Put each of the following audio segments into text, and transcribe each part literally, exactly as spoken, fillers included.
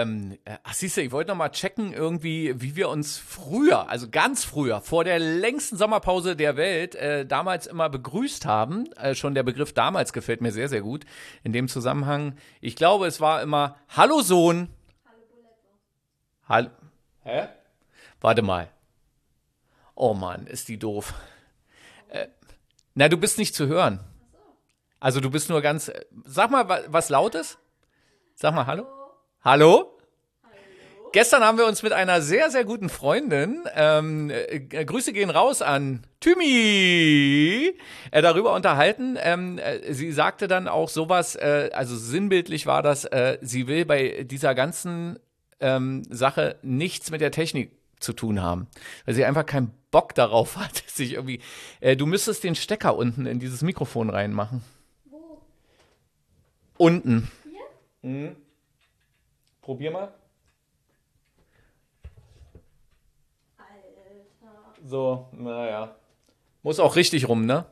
ähm, ach siehst du, ich wollte noch mal checken irgendwie, wie wir uns früher, also ganz früher, vor der längsten Sommerpause der Welt, äh, damals immer begrüßt haben. Äh, schon der Begriff damals gefällt mir sehr, sehr gut. In dem Zusammenhang, ich glaube, es war immer, hallo Sohn. Hallo Bulletto. Hallo, hä? Warte mal. Oh Mann, ist die doof. Äh, na, du bist nicht zu hören. Also du bist nur ganz, sag mal wa- was Lautes. Sag mal hallo. Hallo? Hallo? Gestern haben wir uns mit einer sehr, sehr guten Freundin, ähm, äh, Grüße gehen raus an Thymi, äh, darüber unterhalten. Ähm, äh, sie sagte dann auch sowas, äh, also sinnbildlich war das, äh, sie will bei dieser ganzen ähm, Sache nichts mit der Technik zu tun haben, weil sie einfach keinen Bock darauf hat, sich irgendwie, äh, du müsstest den Stecker unten in dieses Mikrofon reinmachen. Wo? Unten. Hier? Mhm. Probier mal. Alter. So, naja. Muss auch richtig rum, ne?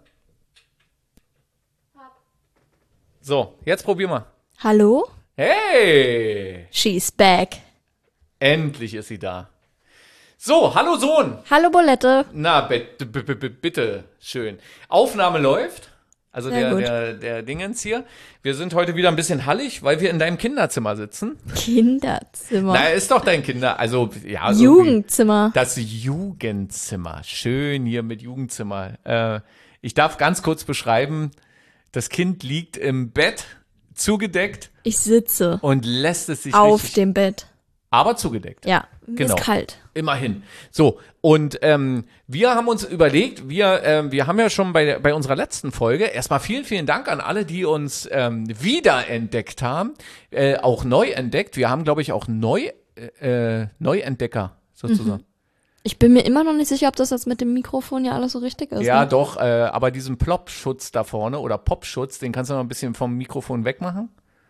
Hab. So, jetzt probier mal. Hallo? Hey! She's back. Endlich ist sie da. So, hallo Sohn. Hallo Bulette. Na, bitte, bitte, bitte, schön. Aufnahme läuft. Also Sehr der, gut. der, der Dingens hier. Wir sind heute wieder ein bisschen hallig, weil wir in deinem Kinderzimmer sitzen. Kinderzimmer. Na, ist doch dein Kinder, also ja. so Jugendzimmer. wie- Das Jugendzimmer. Schön hier mit Jugendzimmer. Äh, ich darf ganz kurz beschreiben, das Kind liegt im Bett, zugedeckt Ich sitze und lässt es sich auf richtig, dem Bett. aber zugedeckt. Ja, mir Genau. ist kalt. Immerhin. So, und ähm, wir haben uns überlegt, wir, ähm, wir haben ja schon bei, bei unserer letzten Folge, erstmal vielen, vielen Dank an alle, die uns ähm, wiederentdeckt haben, äh, auch neu entdeckt. Wir haben, glaube ich, auch neu, äh, Neuentdecker sozusagen. Ich bin mir immer noch nicht sicher, ob das jetzt mit dem Mikrofon ja alles so richtig ist. Ja, ne? doch, äh, aber diesen Plop-Schutz da vorne oder Pop-Schutz, den kannst du noch ein bisschen vom Mikrofon wegmachen.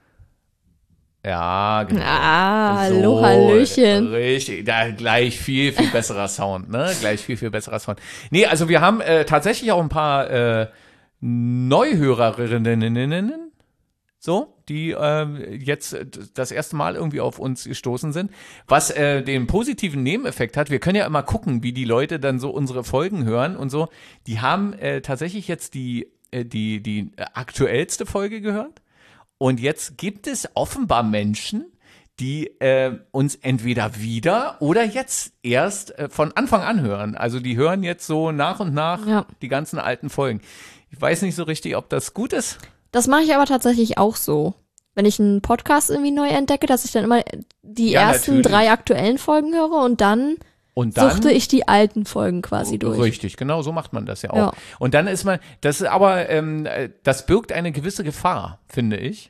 Ja, genau. Ah, hallo, So, Hallöchen. Richtig, da gleich viel, viel besserer Sound, ne? Gleich viel, viel besserer Sound. Nee, also wir haben äh, tatsächlich auch ein paar äh, Neuhörerinnen, so, die äh, jetzt äh, das erste Mal irgendwie auf uns gestoßen sind, was äh, den positiven Nebeneffekt hat. Wir können ja immer gucken, wie die Leute dann so unsere Folgen hören und so. Die haben äh, tatsächlich jetzt die, äh, die, die aktuellste Folge gehört. Und jetzt gibt es offenbar Menschen, die äh, uns entweder wieder oder jetzt erst äh, von Anfang an hören. Also die hören jetzt so nach und nach Ja. die ganzen alten Folgen. Ich weiß nicht so richtig, ob das gut ist. Das mache ich aber tatsächlich auch so. Wenn ich einen Podcast irgendwie neu entdecke, dass ich dann immer die Ja, ersten natürlich. drei aktuellen Folgen höre und dann, Und dann suchte ich die alten Folgen quasi durch. Richtig, genau, so macht man das ja auch. Ja. Und dann ist man, das ist aber, ähm, äh, das birgt eine gewisse Gefahr, finde ich.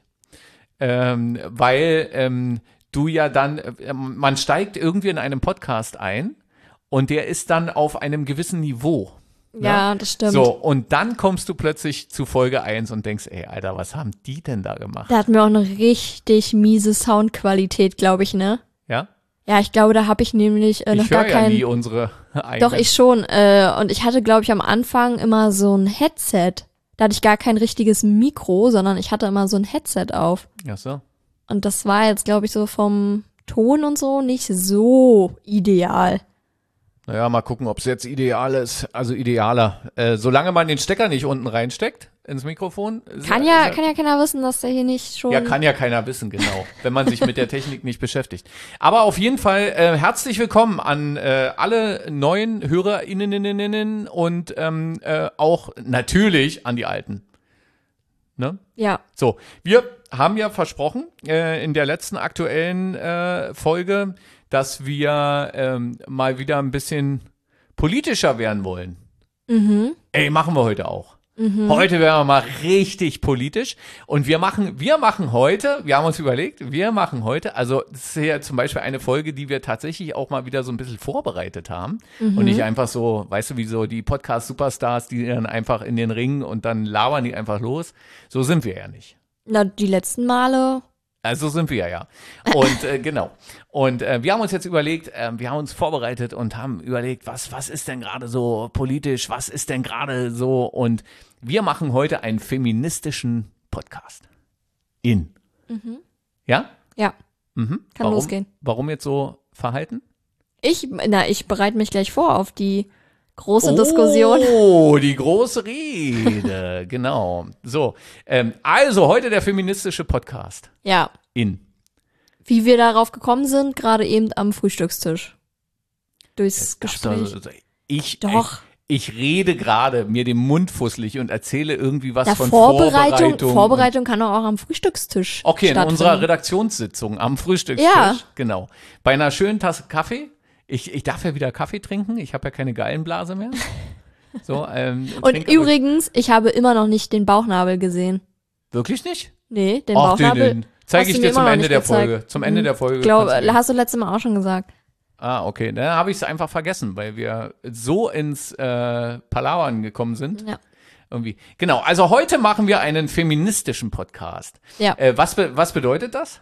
Ähm, weil ähm, du ja dann, äh, man steigt irgendwie in einem Podcast ein und der ist dann auf einem gewissen Niveau. Ja, das stimmt. So, und dann kommst du plötzlich zu Folge eins und denkst, ey, Alter, was haben die denn da gemacht? Da hatten wir auch eine richtig miese Soundqualität, glaube ich, ne? Ja? Ja, ich glaube, da habe ich nämlich äh, noch Ich gar höre ja kein. nie unsere eigenen. Doch, ich schon. Äh, und ich hatte, glaube ich, am Anfang immer so ein Headset. Da hatte ich gar kein richtiges Mikro, sondern ich hatte immer so ein Headset auf. Ach so. Und das war jetzt, glaube ich, so vom Ton und so nicht so ideal. Naja, mal gucken, ob es jetzt ideal ist. Also idealer. Äh, solange man den Stecker nicht unten reinsteckt ins Mikrofon. ist Kann ja, kann ja keiner wissen, dass der hier nicht schon. Ja, kann ja keiner wissen, genau, wenn man sich mit der Technik nicht beschäftigt. Aber auf jeden Fall äh, herzlich willkommen an äh, alle neuen HörerInnen und ähm, äh, auch natürlich an die Alten. Ne? Ja. So, wir haben ja versprochen äh, in der letzten aktuellen äh, Folge, dass wir ähm, mal wieder ein bisschen politischer werden wollen. Mhm. Ey, machen wir heute auch. Heute werden wir mal richtig politisch und wir machen, wir machen heute, wir haben uns überlegt, wir machen heute, also das ist ja zum Beispiel eine Folge, die wir tatsächlich auch mal wieder so ein bisschen vorbereitet haben und nicht einfach so, weißt du, wie so die Podcast-Superstars, die dann einfach in den Ring und dann labern die einfach los. So sind wir ja nicht. Na, die letzten Male. Also so sind wir ja. Und äh, genau. Und äh, wir haben uns jetzt überlegt, äh, wir haben uns vorbereitet und haben überlegt, was, was ist denn gerade so politisch, was ist denn gerade so. Und wir machen heute einen feministischen Podcast. In. Mhm. Ja? Ja. Mhm. Kann warum, losgehen. Warum jetzt so verhalten? Ich, na, ich bereite mich gleich vor auf die große Diskussion. Oh, die große Rede, genau. So, ähm, also heute der feministische Podcast Ja, in. wie wir darauf gekommen sind, gerade eben am Frühstückstisch. Durchs Das Gespräch. doch- Ich, Doch. Ich, ich rede gerade mir den Mund fusselig und erzähle irgendwie was Ja, von Vorbereitung, Vorbereitung. Vorbereitung kann auch am Frühstückstisch Okay, in stattfinden. unserer Redaktionssitzung am Frühstückstisch. Ja. Genau. Bei einer schönen Tasse Kaffee. Ich, ich darf ja wieder Kaffee trinken. Ich habe ja keine Gallenblase mehr. So, ähm, Und trink aber- übrigens, ich habe immer noch nicht den Bauchnabel gesehen. Wirklich nicht? Nee, den Ach, den, Bauchnabel. den zeige hast ich du dir mir zum immer noch Ende nicht der gezeigt. Folge. Zum Ende Mhm. der Folge. Ich glaube, kannst du mir- hast du letztes Mal auch schon gesagt. Ah, okay. Dann habe ich es einfach vergessen, weil wir so ins äh, Palauern gekommen sind. Ja. Irgendwie. Genau, also heute machen wir einen feministischen Podcast. Ja. Äh, was, be was bedeutet das?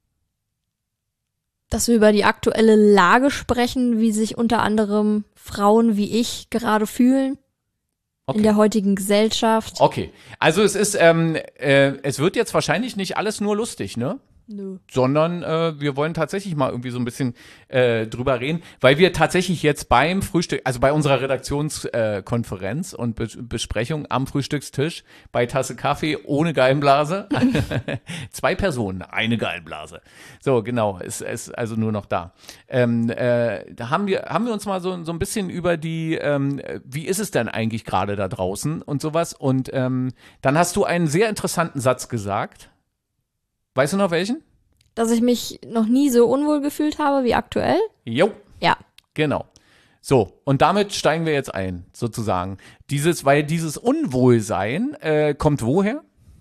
Dass wir über die aktuelle Lage sprechen, wie sich unter anderem Frauen wie ich gerade fühlen Okay. in der heutigen Gesellschaft. Okay, also es ist, ähm, äh, es wird jetzt wahrscheinlich nicht alles nur lustig, ne? Nö. Sondern äh, wir wollen tatsächlich mal irgendwie so ein bisschen äh, drüber reden, weil wir tatsächlich jetzt beim Frühstück, also bei unserer Redaktionskonferenz äh, Konferenz und Be Besprechung am Frühstückstisch bei Tasse Kaffee ohne Gallenblase, zwei Personen, eine Gallenblase. So, genau, ist, ist also nur noch da. Ähm, äh, da haben wir, haben wir uns mal so, so ein bisschen über die, ähm, wie ist es denn eigentlich gerade da draußen und sowas. Und ähm, dann hast du einen sehr interessanten Satz gesagt. Weißt du noch welchen? Dass ich mich noch nie so unwohl gefühlt habe wie aktuell. Jo, Ja. genau. So, und damit steigen wir jetzt ein, sozusagen. Dieses, weil dieses Unwohlsein äh, kommt woher?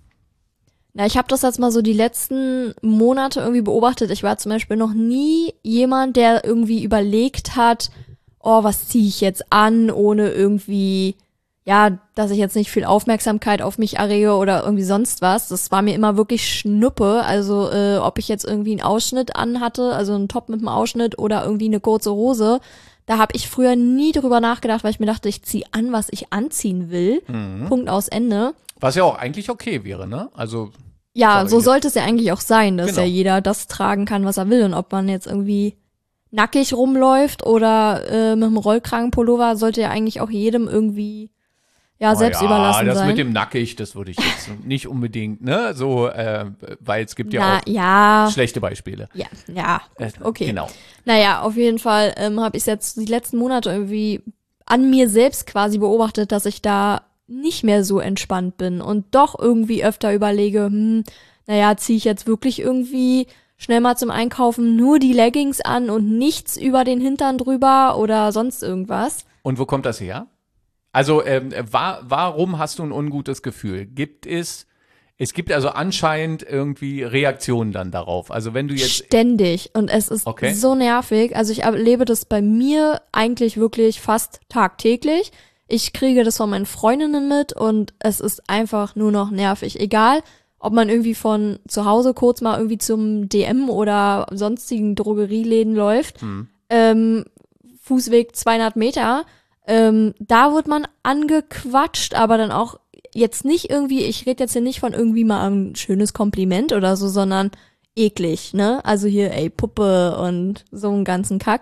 Na, ich habe das jetzt mal so die letzten Monate irgendwie beobachtet. Ich war zum Beispiel noch nie jemand, der irgendwie überlegt hat, oh, was ziehe ich jetzt an, ohne irgendwie, ja, dass ich jetzt nicht viel Aufmerksamkeit auf mich errege oder irgendwie sonst was. Das war mir immer wirklich Schnuppe. Also äh, ob ich jetzt irgendwie einen Ausschnitt anhatte, also einen Top mit einem Ausschnitt oder irgendwie eine kurze Hose, da habe ich früher nie drüber nachgedacht, weil ich mir dachte, ich ziehe an, was ich anziehen will. Mhm. Punkt aus Ende. Was ja auch eigentlich okay wäre, ne? Also, Ja, Sorry. so sollte es ja eigentlich auch sein, dass Genau. ja jeder das tragen kann, was er will. Und ob man jetzt irgendwie nackig rumläuft oder äh, mit einem Rollkragenpullover, sollte ja eigentlich auch jedem irgendwie ja selbst ja, überlassen das sein. mit dem Nackig, das würde ich jetzt nicht unbedingt, ne? So, äh, weil es gibt ja Na, auch ja, schlechte Beispiele. ja, ja, Äh, okay. Genau. Naja, auf jeden Fall ähm, habe ich jetzt die letzten Monate irgendwie an mir selbst quasi beobachtet, dass ich da nicht mehr so entspannt bin und doch irgendwie öfter überlege, hm, naja, ziehe ich jetzt wirklich irgendwie schnell mal zum Einkaufen nur die Leggings an und nichts über den Hintern drüber oder sonst irgendwas. Und wo kommt das her? Also, ähm, wa warum hast du ein ungutes Gefühl? Gibt es, es gibt also anscheinend irgendwie Reaktionen dann darauf. Also, wenn du jetzt, Ständig. Und es ist Okay. so nervig. Also ich erlebe das bei mir eigentlich wirklich fast tagtäglich. Ich kriege das von meinen Freundinnen mit und es ist einfach nur noch nervig. Egal, ob man irgendwie von zu Hause kurz mal irgendwie zum D M oder sonstigen Drogerieläden läuft, Hm. ähm, Fußweg zweihundert Meter, ähm, da wird man angequatscht, aber dann auch jetzt nicht irgendwie, ich rede jetzt hier nicht von irgendwie mal ein schönes Kompliment oder so, sondern eklig, ne? Also hier, ey, Puppe und so einen ganzen Kack.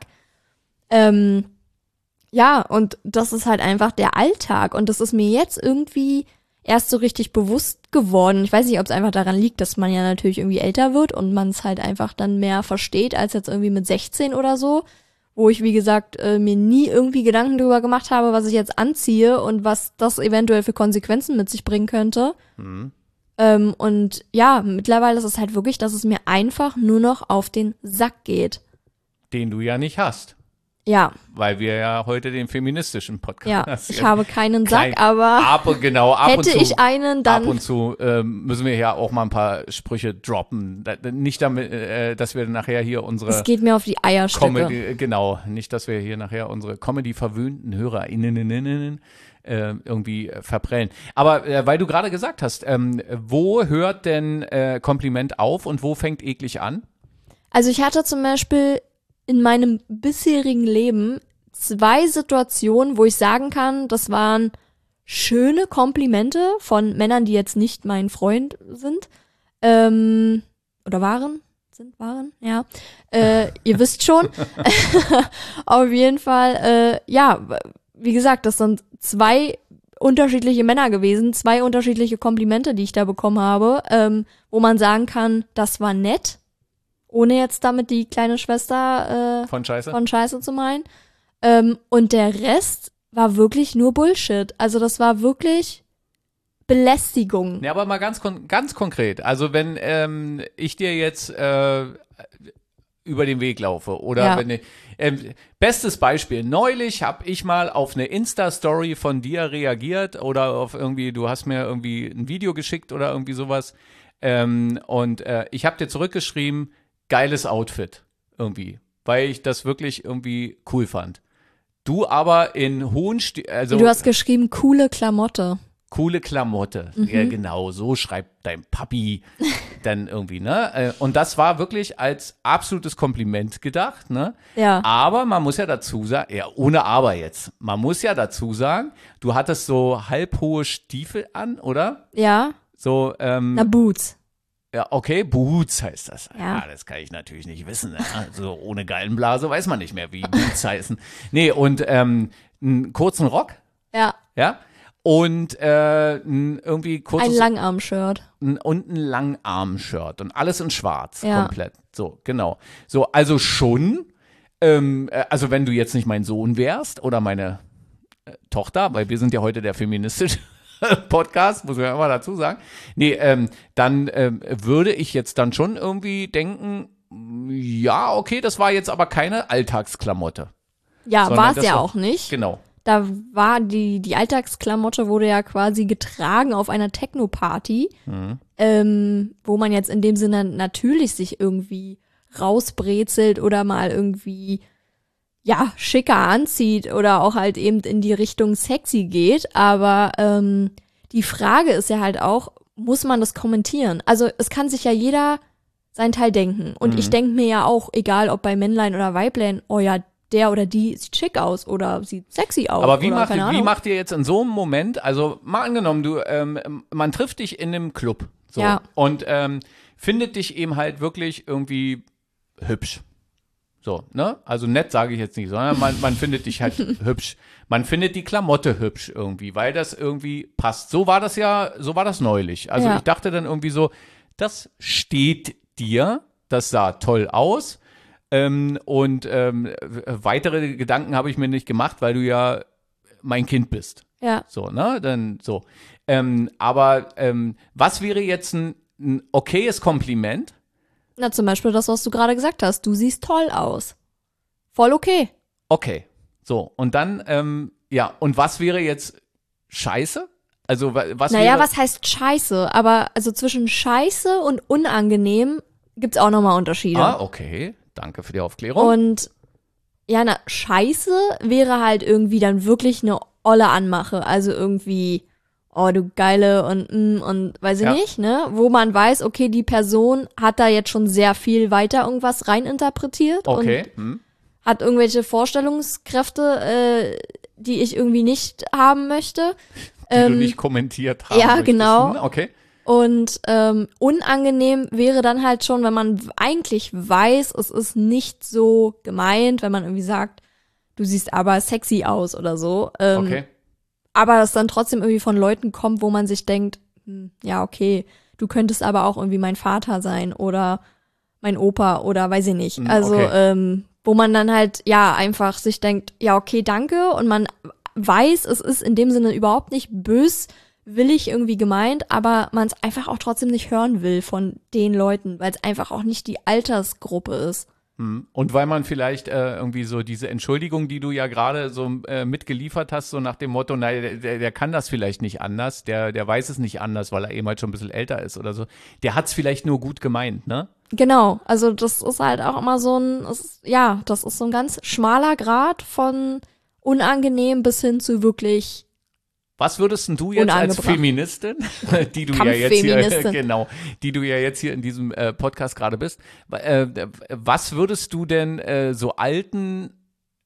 Ähm, ja, und das ist halt einfach der Alltag und das ist mir jetzt irgendwie erst so richtig bewusst geworden. Ich weiß nicht, ob es einfach daran liegt, dass man ja natürlich irgendwie älter wird und man es halt einfach dann mehr versteht als jetzt irgendwie mit sechzehn oder so, wo ich, wie gesagt, äh, mir nie irgendwie Gedanken darüber gemacht habe, was ich jetzt anziehe und was das eventuell für Konsequenzen mit sich bringen könnte. Hm. Ähm, und ja, mittlerweile ist es halt wirklich, dass es mir einfach nur noch auf den Sack geht. Den du ja nicht hast. Ja, Weil wir ja heute den feministischen Podcast ja, ich habe keinen Sack, Klein- aber ab und genau, ab und hätte zu. ich einen, Ab dann und zu ähm, müssen wir ja auch mal ein paar Sprüche droppen. Da, nicht damit, äh, dass wir nachher hier unsere es geht mir auf die Eierstücke. Comedy, genau, nicht, dass wir hier nachher unsere Comedy-verwöhnten HörerInnen äh, irgendwie äh, verprellen. Aber äh, weil du gerade gesagt hast, ähm, wo hört denn äh, Kompliment auf und wo fängt eklig an? Also ich hatte zum Beispiel in meinem bisherigen Leben zwei Situationen, wo ich sagen kann, das waren schöne Komplimente von Männern, die jetzt nicht mein Freund sind ähm, oder waren. sind, waren, ja. Äh, ihr wisst schon. Auf jeden Fall, äh, ja, wie gesagt, das sind zwei unterschiedliche Männer gewesen, zwei unterschiedliche Komplimente, die ich da bekommen habe, ähm, wo man sagen kann, das war nett, ohne jetzt damit die kleine Schwester äh, von Scheiße, von Scheiße zu meinen. Ähm, und der Rest war wirklich nur Bullshit. Also das war wirklich Belästigung. Ja, aber mal ganz, kon- ganz konkret. Also wenn ähm, ich dir jetzt äh, über den Weg laufe oder Ja. wenn ich, ähm, bestes Beispiel, neulich habe ich mal auf eine Insta-Story von dir reagiert oder auf irgendwie, du hast mir irgendwie ein Video geschickt oder irgendwie sowas ähm, und äh, ich habe dir zurückgeschrieben, geiles Outfit irgendwie, weil ich das wirklich irgendwie cool fand. Du aber in hohen, Sti- also Du hast geschrieben, coole Klamotte. coole Klamotte. Mhm. Ja, genau, so schreibt dein Papi dann irgendwie, ne? Und das war wirklich als absolutes Kompliment gedacht, ne? Ja. Aber man muss ja dazu sagen, ja, ohne Aber jetzt, man muss ja dazu sagen, du hattest so halbhohe Stiefel an, oder? Ja. So, ähm, Na, Boots. ja, okay, Boots heißt das. Ja. Ja, das kann ich natürlich nicht wissen. Ne? Also ohne Gallenblase weiß man nicht mehr, wie Boots heißen. Nee, und ähm, einen kurzen Rock, Ja. ja? Und äh, ein irgendwie kurzes Ein Langarm-Shirt. ein, und ein Langarm-Shirt und alles in schwarz, Ja. komplett. So, genau. So, also schon, ähm, äh, also wenn du jetzt nicht mein Sohn wärst oder meine äh, Tochter, weil wir sind ja heute der feministische Podcast, muss man ja immer dazu sagen. Nee, ähm, dann ähm, würde ich jetzt dann schon irgendwie denken, ja, okay, das war jetzt aber keine Alltagsklamotte. Ja, Sondern war es das ja war- auch nicht. Genau. Da war die, die Alltagsklamotte wurde ja quasi getragen auf einer Techno-Party, Mhm. ähm, wo man jetzt in dem Sinne natürlich sich irgendwie rausbrezelt oder mal irgendwie, ja, schicker anzieht oder auch halt eben in die Richtung sexy geht. Aber ähm, die Frage ist ja halt auch, muss man das kommentieren? Also es kann sich ja jeder sein Teil denken. Und Mhm. ich denke mir ja auch, egal ob bei Männlein oder Weiblein, oh ja, der oder die sieht schick aus oder sieht sexy aus. Aber wie oder macht, keine wie Ahnung. macht ihr jetzt in so einem Moment, also mal angenommen, du, ähm, man trifft dich in einem Club so, Ja. und ähm, findet dich eben halt wirklich irgendwie hübsch. So, ne? Also nett sage ich jetzt nicht, sondern man, man findet dich halt hübsch. Man findet die Klamotte hübsch irgendwie, weil das irgendwie passt. So war das ja, so war das neulich. Also Ja. ich dachte dann irgendwie so, das steht dir, das sah toll aus. Ähm, und ähm, weitere Gedanken habe ich mir nicht gemacht, weil du ja mein Kind bist. Ja, So, ne? Dann so. Ähm, aber ähm, was wäre jetzt ein, ein okayes Kompliment? na zum Beispiel das, was du gerade gesagt hast. Du siehst toll aus. Voll okay. Okay. So, und dann, ähm, ja, und was wäre jetzt scheiße? Also, wa- was Naja, wäre. was heißt scheiße? Aber also zwischen scheiße und unangenehm gibt's auch nochmal Unterschiede. Ah, okay. Danke für die Aufklärung. Und ja, na, scheiße wäre halt irgendwie dann wirklich eine olle Anmache. Also irgendwie, oh, du geile und mm, und weiß ich Ja. nicht, ne? Wo man weiß, okay, die Person hat da jetzt schon sehr viel weiter irgendwas reininterpretiert Okay. und Hm. hat irgendwelche Vorstellungskräfte, äh, die ich irgendwie nicht haben möchte. Die du nicht kommentiert haben ja, möchtest. genau. Hm, okay. Und ähm, unangenehm wäre dann halt schon, wenn man eigentlich weiß, es ist nicht so gemeint, wenn man irgendwie sagt, du siehst aber sexy aus oder so. Ähm, Okay. Aber es dann trotzdem irgendwie von Leuten kommt, wo man sich denkt, hm, ja, okay, du könntest aber auch irgendwie mein Vater sein oder mein Opa oder weiß ich nicht. Hm, Also, okay. ähm, wo man dann halt, ja, einfach sich denkt, ja, okay, danke. Und man weiß, es ist in dem Sinne überhaupt nicht böswillig irgendwie gemeint, aber man es einfach auch trotzdem nicht hören will von den Leuten, weil es einfach auch nicht die Altersgruppe ist. Hm. Und weil man vielleicht äh, irgendwie so diese Entschuldigung, die du ja gerade so äh, mitgeliefert hast, so nach dem Motto, nein, der, der, der kann das vielleicht nicht anders, der, der weiß es nicht anders, weil er eben halt schon ein bisschen älter ist oder so. Der hat es vielleicht nur gut gemeint, ne? Genau, also das ist halt auch immer so ein, es ist, ja, das ist so ein ganz schmaler Grad von unangenehm bis hin zu wirklich, Was würdest denn du jetzt als Unangebracht. Feministin, die du ja jetzt hier, Kampffeministin. genau, die du ja jetzt hier in diesem äh, Podcast gerade bist, äh, was würdest du denn äh, so alten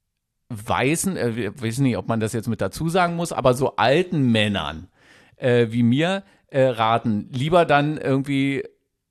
Weißen, äh, ich weiß nicht, ob man das jetzt mit dazu sagen muss, aber so alten Männern äh, wie mir äh, raten, lieber dann irgendwie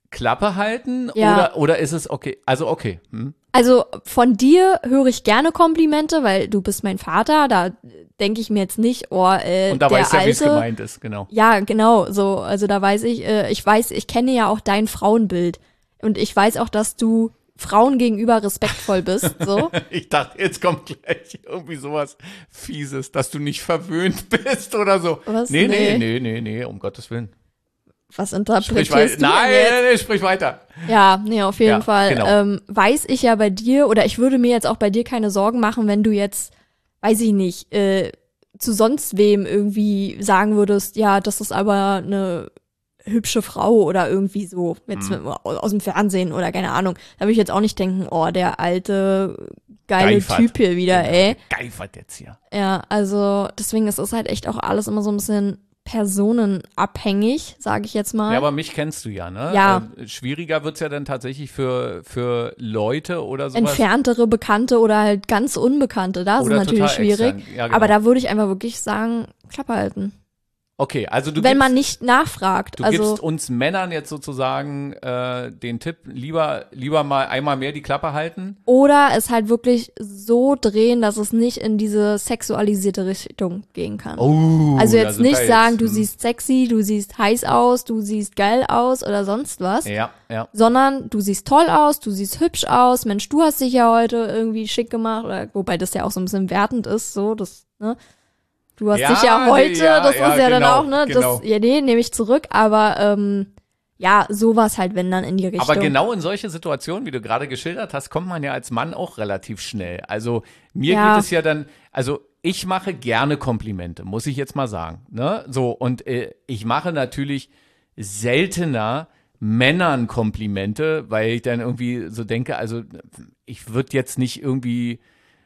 Klappe halten Ja. oder, oder ist es okay? Also okay. Hm? Also von dir höre ich gerne Komplimente, weil du bist mein Vater. Da denke ich mir jetzt nicht, oh, äh, Und da der weißt du ja, wie es Alte. gemeint ist, genau. Ja, genau, so. Also da weiß ich, äh, ich weiß, ich kenne ja auch dein Frauenbild. Und ich weiß auch, dass du Frauen gegenüber respektvoll bist, so. Ich dachte, jetzt kommt gleich irgendwie sowas Fieses, dass du nicht verwöhnt bist oder so. Was? Nee, nee, Nee. nee, nee, nee, um Gottes Willen. Was Sprich interpretierst weiter. du denn Nein, jetzt? nee, nee, sprich weiter. Ja, nee, auf jeden Ja, Fall. genau. Ähm, weiß ich ja bei dir, oder ich würde mir jetzt auch bei dir keine Sorgen machen, wenn du jetzt, weiß ich nicht, äh, zu sonst wem irgendwie sagen würdest, ja, das ist aber eine hübsche Frau oder irgendwie so, jetzt Mhm. mit, aus dem Fernsehen oder keine Ahnung. Da würde ich jetzt auch nicht denken, oh, der alte, geile Geifert. Typ hier wieder, Genau, ey. geifert jetzt hier. Ja, also deswegen ist es halt echt auch alles immer so ein bisschen personenabhängig, sage ich jetzt mal. Ja, aber mich kennst du ja, ne? Ja. Äh, schwieriger wird's ja dann tatsächlich für, für Leute oder sowas. Entferntere Bekannte oder halt ganz Unbekannte, da ist es Oder natürlich total schwierig. extern. Ja, genau. Aber da würde ich einfach wirklich sagen, Klappe halten. Okay, also du Wenn gibst, man nicht nachfragt. du Also gibst uns Männern jetzt sozusagen äh, den Tipp, lieber, lieber mal einmal mehr die Klappe halten. oder es halt wirklich so drehen, dass es nicht in diese sexualisierte Richtung gehen kann. Oh, also da jetzt sind nicht wir sagen, jetzt, du hm. siehst sexy, du siehst heiß aus, du siehst geil aus oder sonst was. Ja, ja. Sondern du siehst toll aus, du siehst hübsch aus, Mensch, du hast dich ja heute irgendwie schick gemacht, oder, wobei das ja auch so ein bisschen wertend ist, so, das, ne? Du hast Ja, dich ja heute, ja, das ja, ist ja dann genau, auch, ne? genau. Das, ja, nee, nehme ich zurück, aber ähm, ja, sowas halt, wenn dann in die Richtung. Aber genau in solche Situationen, wie du gerade geschildert hast, kommt man ja als Mann auch relativ schnell. Also mir Ja. geht es ja dann, also ich mache gerne Komplimente, muss ich jetzt mal sagen. Ne? So, und äh, ich mache natürlich seltener Männern Komplimente, weil ich dann irgendwie so denke, also ich würde jetzt nicht irgendwie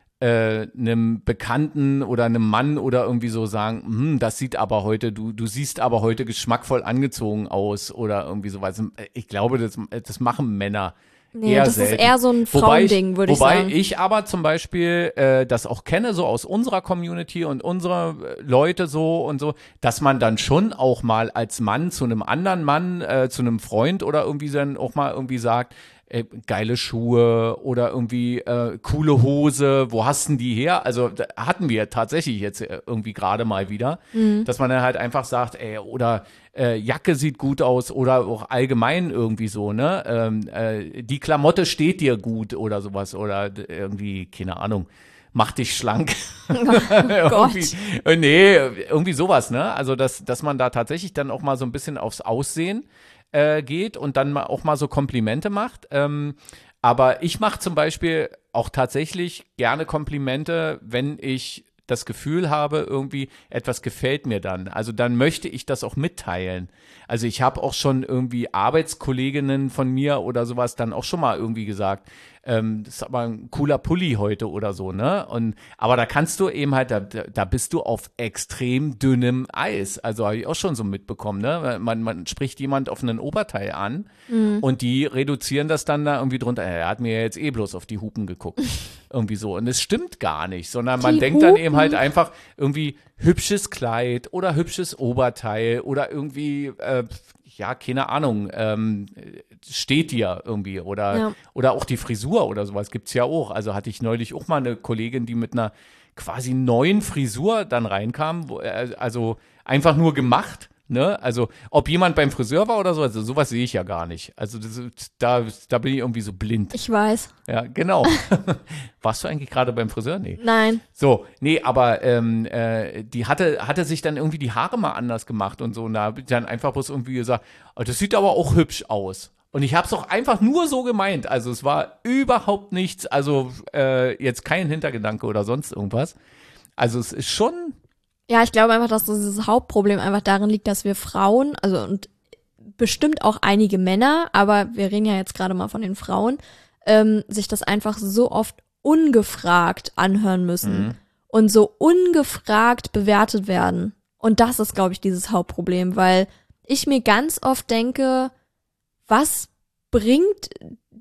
äh, einem Bekannten oder einem Mann oder irgendwie so sagen, hm, das sieht aber heute, du, du siehst aber heute geschmackvoll angezogen aus oder irgendwie sowas. Ich glaube, das, das machen Männer nee, eher das selten. ist eher so ein Wobei Frauending, würde ich wobei sagen. ich aber zum Beispiel äh, das auch kenne, so aus unserer Community und unserer äh, Leute so und so, dass man dann schon auch mal als Mann zu einem anderen Mann, äh, zu einem Freund oder irgendwie dann auch mal irgendwie sagt, äh, geile Schuhe oder irgendwie äh, coole Hose, wo hast denn die her? Also da hatten wir tatsächlich jetzt äh, irgendwie gerade mal wieder, Mhm. dass man dann halt einfach sagt, ey, oder äh, Jacke sieht gut aus oder auch allgemein irgendwie so, ne? Ähm, äh, die Klamotte steht dir gut oder sowas oder d- irgendwie, keine Ahnung, mach dich schlank. irgendwie, äh, nee, irgendwie sowas, ne? Also, dass, dass man da tatsächlich dann auch mal so ein bisschen aufs Aussehen äh, geht und dann mal auch mal so Komplimente macht. Ähm, aber ich mache zum Beispiel auch tatsächlich gerne Komplimente, wenn ich das Gefühl habe, irgendwie etwas gefällt mir dann. Also dann möchte ich das auch mitteilen. Also ich habe auch schon irgendwie Arbeitskolleginnen von mir oder sowas dann auch schon mal irgendwie gesagt, ähm, das ist aber ein cooler Pulli heute oder so, ne? Und aber da kannst du eben halt, da, da bist du auf extrem dünnem Eis. Also habe ich auch schon so mitbekommen, ne? Man, man spricht jemand auf einen Oberteil an und die reduzieren das dann da irgendwie drunter. Er hat mir ja jetzt eh bloß auf die Hupen geguckt. Irgendwie so. Und es stimmt gar nicht, sondern man Die denkt dann Hupen? eben halt einfach irgendwie hübsches Kleid oder hübsches Oberteil oder irgendwie, äh, ja, keine Ahnung, ähm, steht dir irgendwie oder, Ja. oder auch die Frisur oder sowas gibt's ja auch. Also hatte ich neulich auch mal eine Kollegin, die mit einer quasi neuen Frisur dann reinkam, wo, äh, also einfach nur gemacht. Ne? Also, ob jemand beim Friseur war oder so, also sowas sehe ich ja gar nicht. Also, das, da, da bin ich irgendwie so blind. Ich weiß. Ja, genau. Warst du eigentlich gerade beim Friseur? Nee. Nein. So, nee, aber ähm, äh, die hatte, hatte sich dann irgendwie die Haare mal anders gemacht und so. Und da habe ich dann einfach bloß irgendwie gesagt, oh, das sieht aber auch hübsch aus. Und ich habe es auch einfach nur so gemeint. Also, es war überhaupt nichts, also äh, jetzt kein Hintergedanke oder sonst irgendwas. Also, es ist schon. Ja, ich glaube einfach, dass dieses Hauptproblem einfach darin liegt, dass wir Frauen, also und bestimmt auch einige Männer, aber wir reden ja jetzt gerade mal von den Frauen, ähm, sich das einfach so oft ungefragt anhören müssen Mhm. und so ungefragt bewertet werden. Und das ist, glaube ich, dieses Hauptproblem, weil ich mir ganz oft denke, was bringt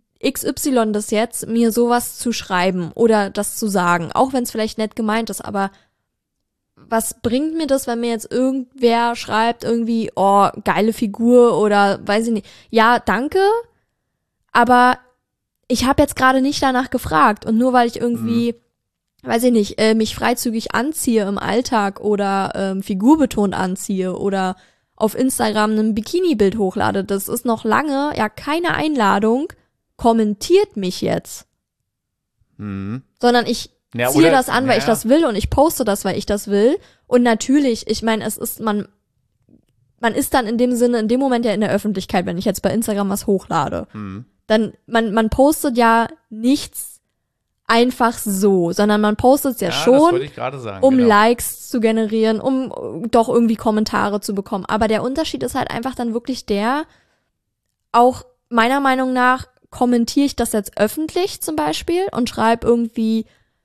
X Y das jetzt, mir sowas zu schreiben oder das zu sagen, auch wenn es vielleicht nett gemeint ist, aber was bringt mir das, wenn mir jetzt irgendwer schreibt irgendwie, oh, geile Figur oder weiß ich nicht. Ja, danke, aber ich habe jetzt gerade nicht danach gefragt. Und nur weil ich irgendwie, mhm. weiß ich nicht, äh, mich freizügig anziehe im Alltag oder ähm, figurbetont anziehe oder auf Instagram ein Bikini-Bild hochlade, das ist noch lange ja keine Einladung, kommentiert mich jetzt. Mhm. Sondern ich ja, ziehe oder, das an, weil ja. ich das will und ich poste das, weil ich das will. Und natürlich, ich meine, es ist, man, man ist dann in dem Sinne, in dem Moment ja in der Öffentlichkeit, wenn ich jetzt bei Instagram was hochlade. Mhm. Dann, man, man postet ja nichts einfach so, sondern man postet es ja, ja schon, das wollte ich gerade sagen, um genau. Likes zu generieren, um doch irgendwie Kommentare zu bekommen. Aber der Unterschied ist halt einfach dann wirklich der, auch meiner Meinung nach kommentiere ich das jetzt öffentlich zum Beispiel und schreibe irgendwie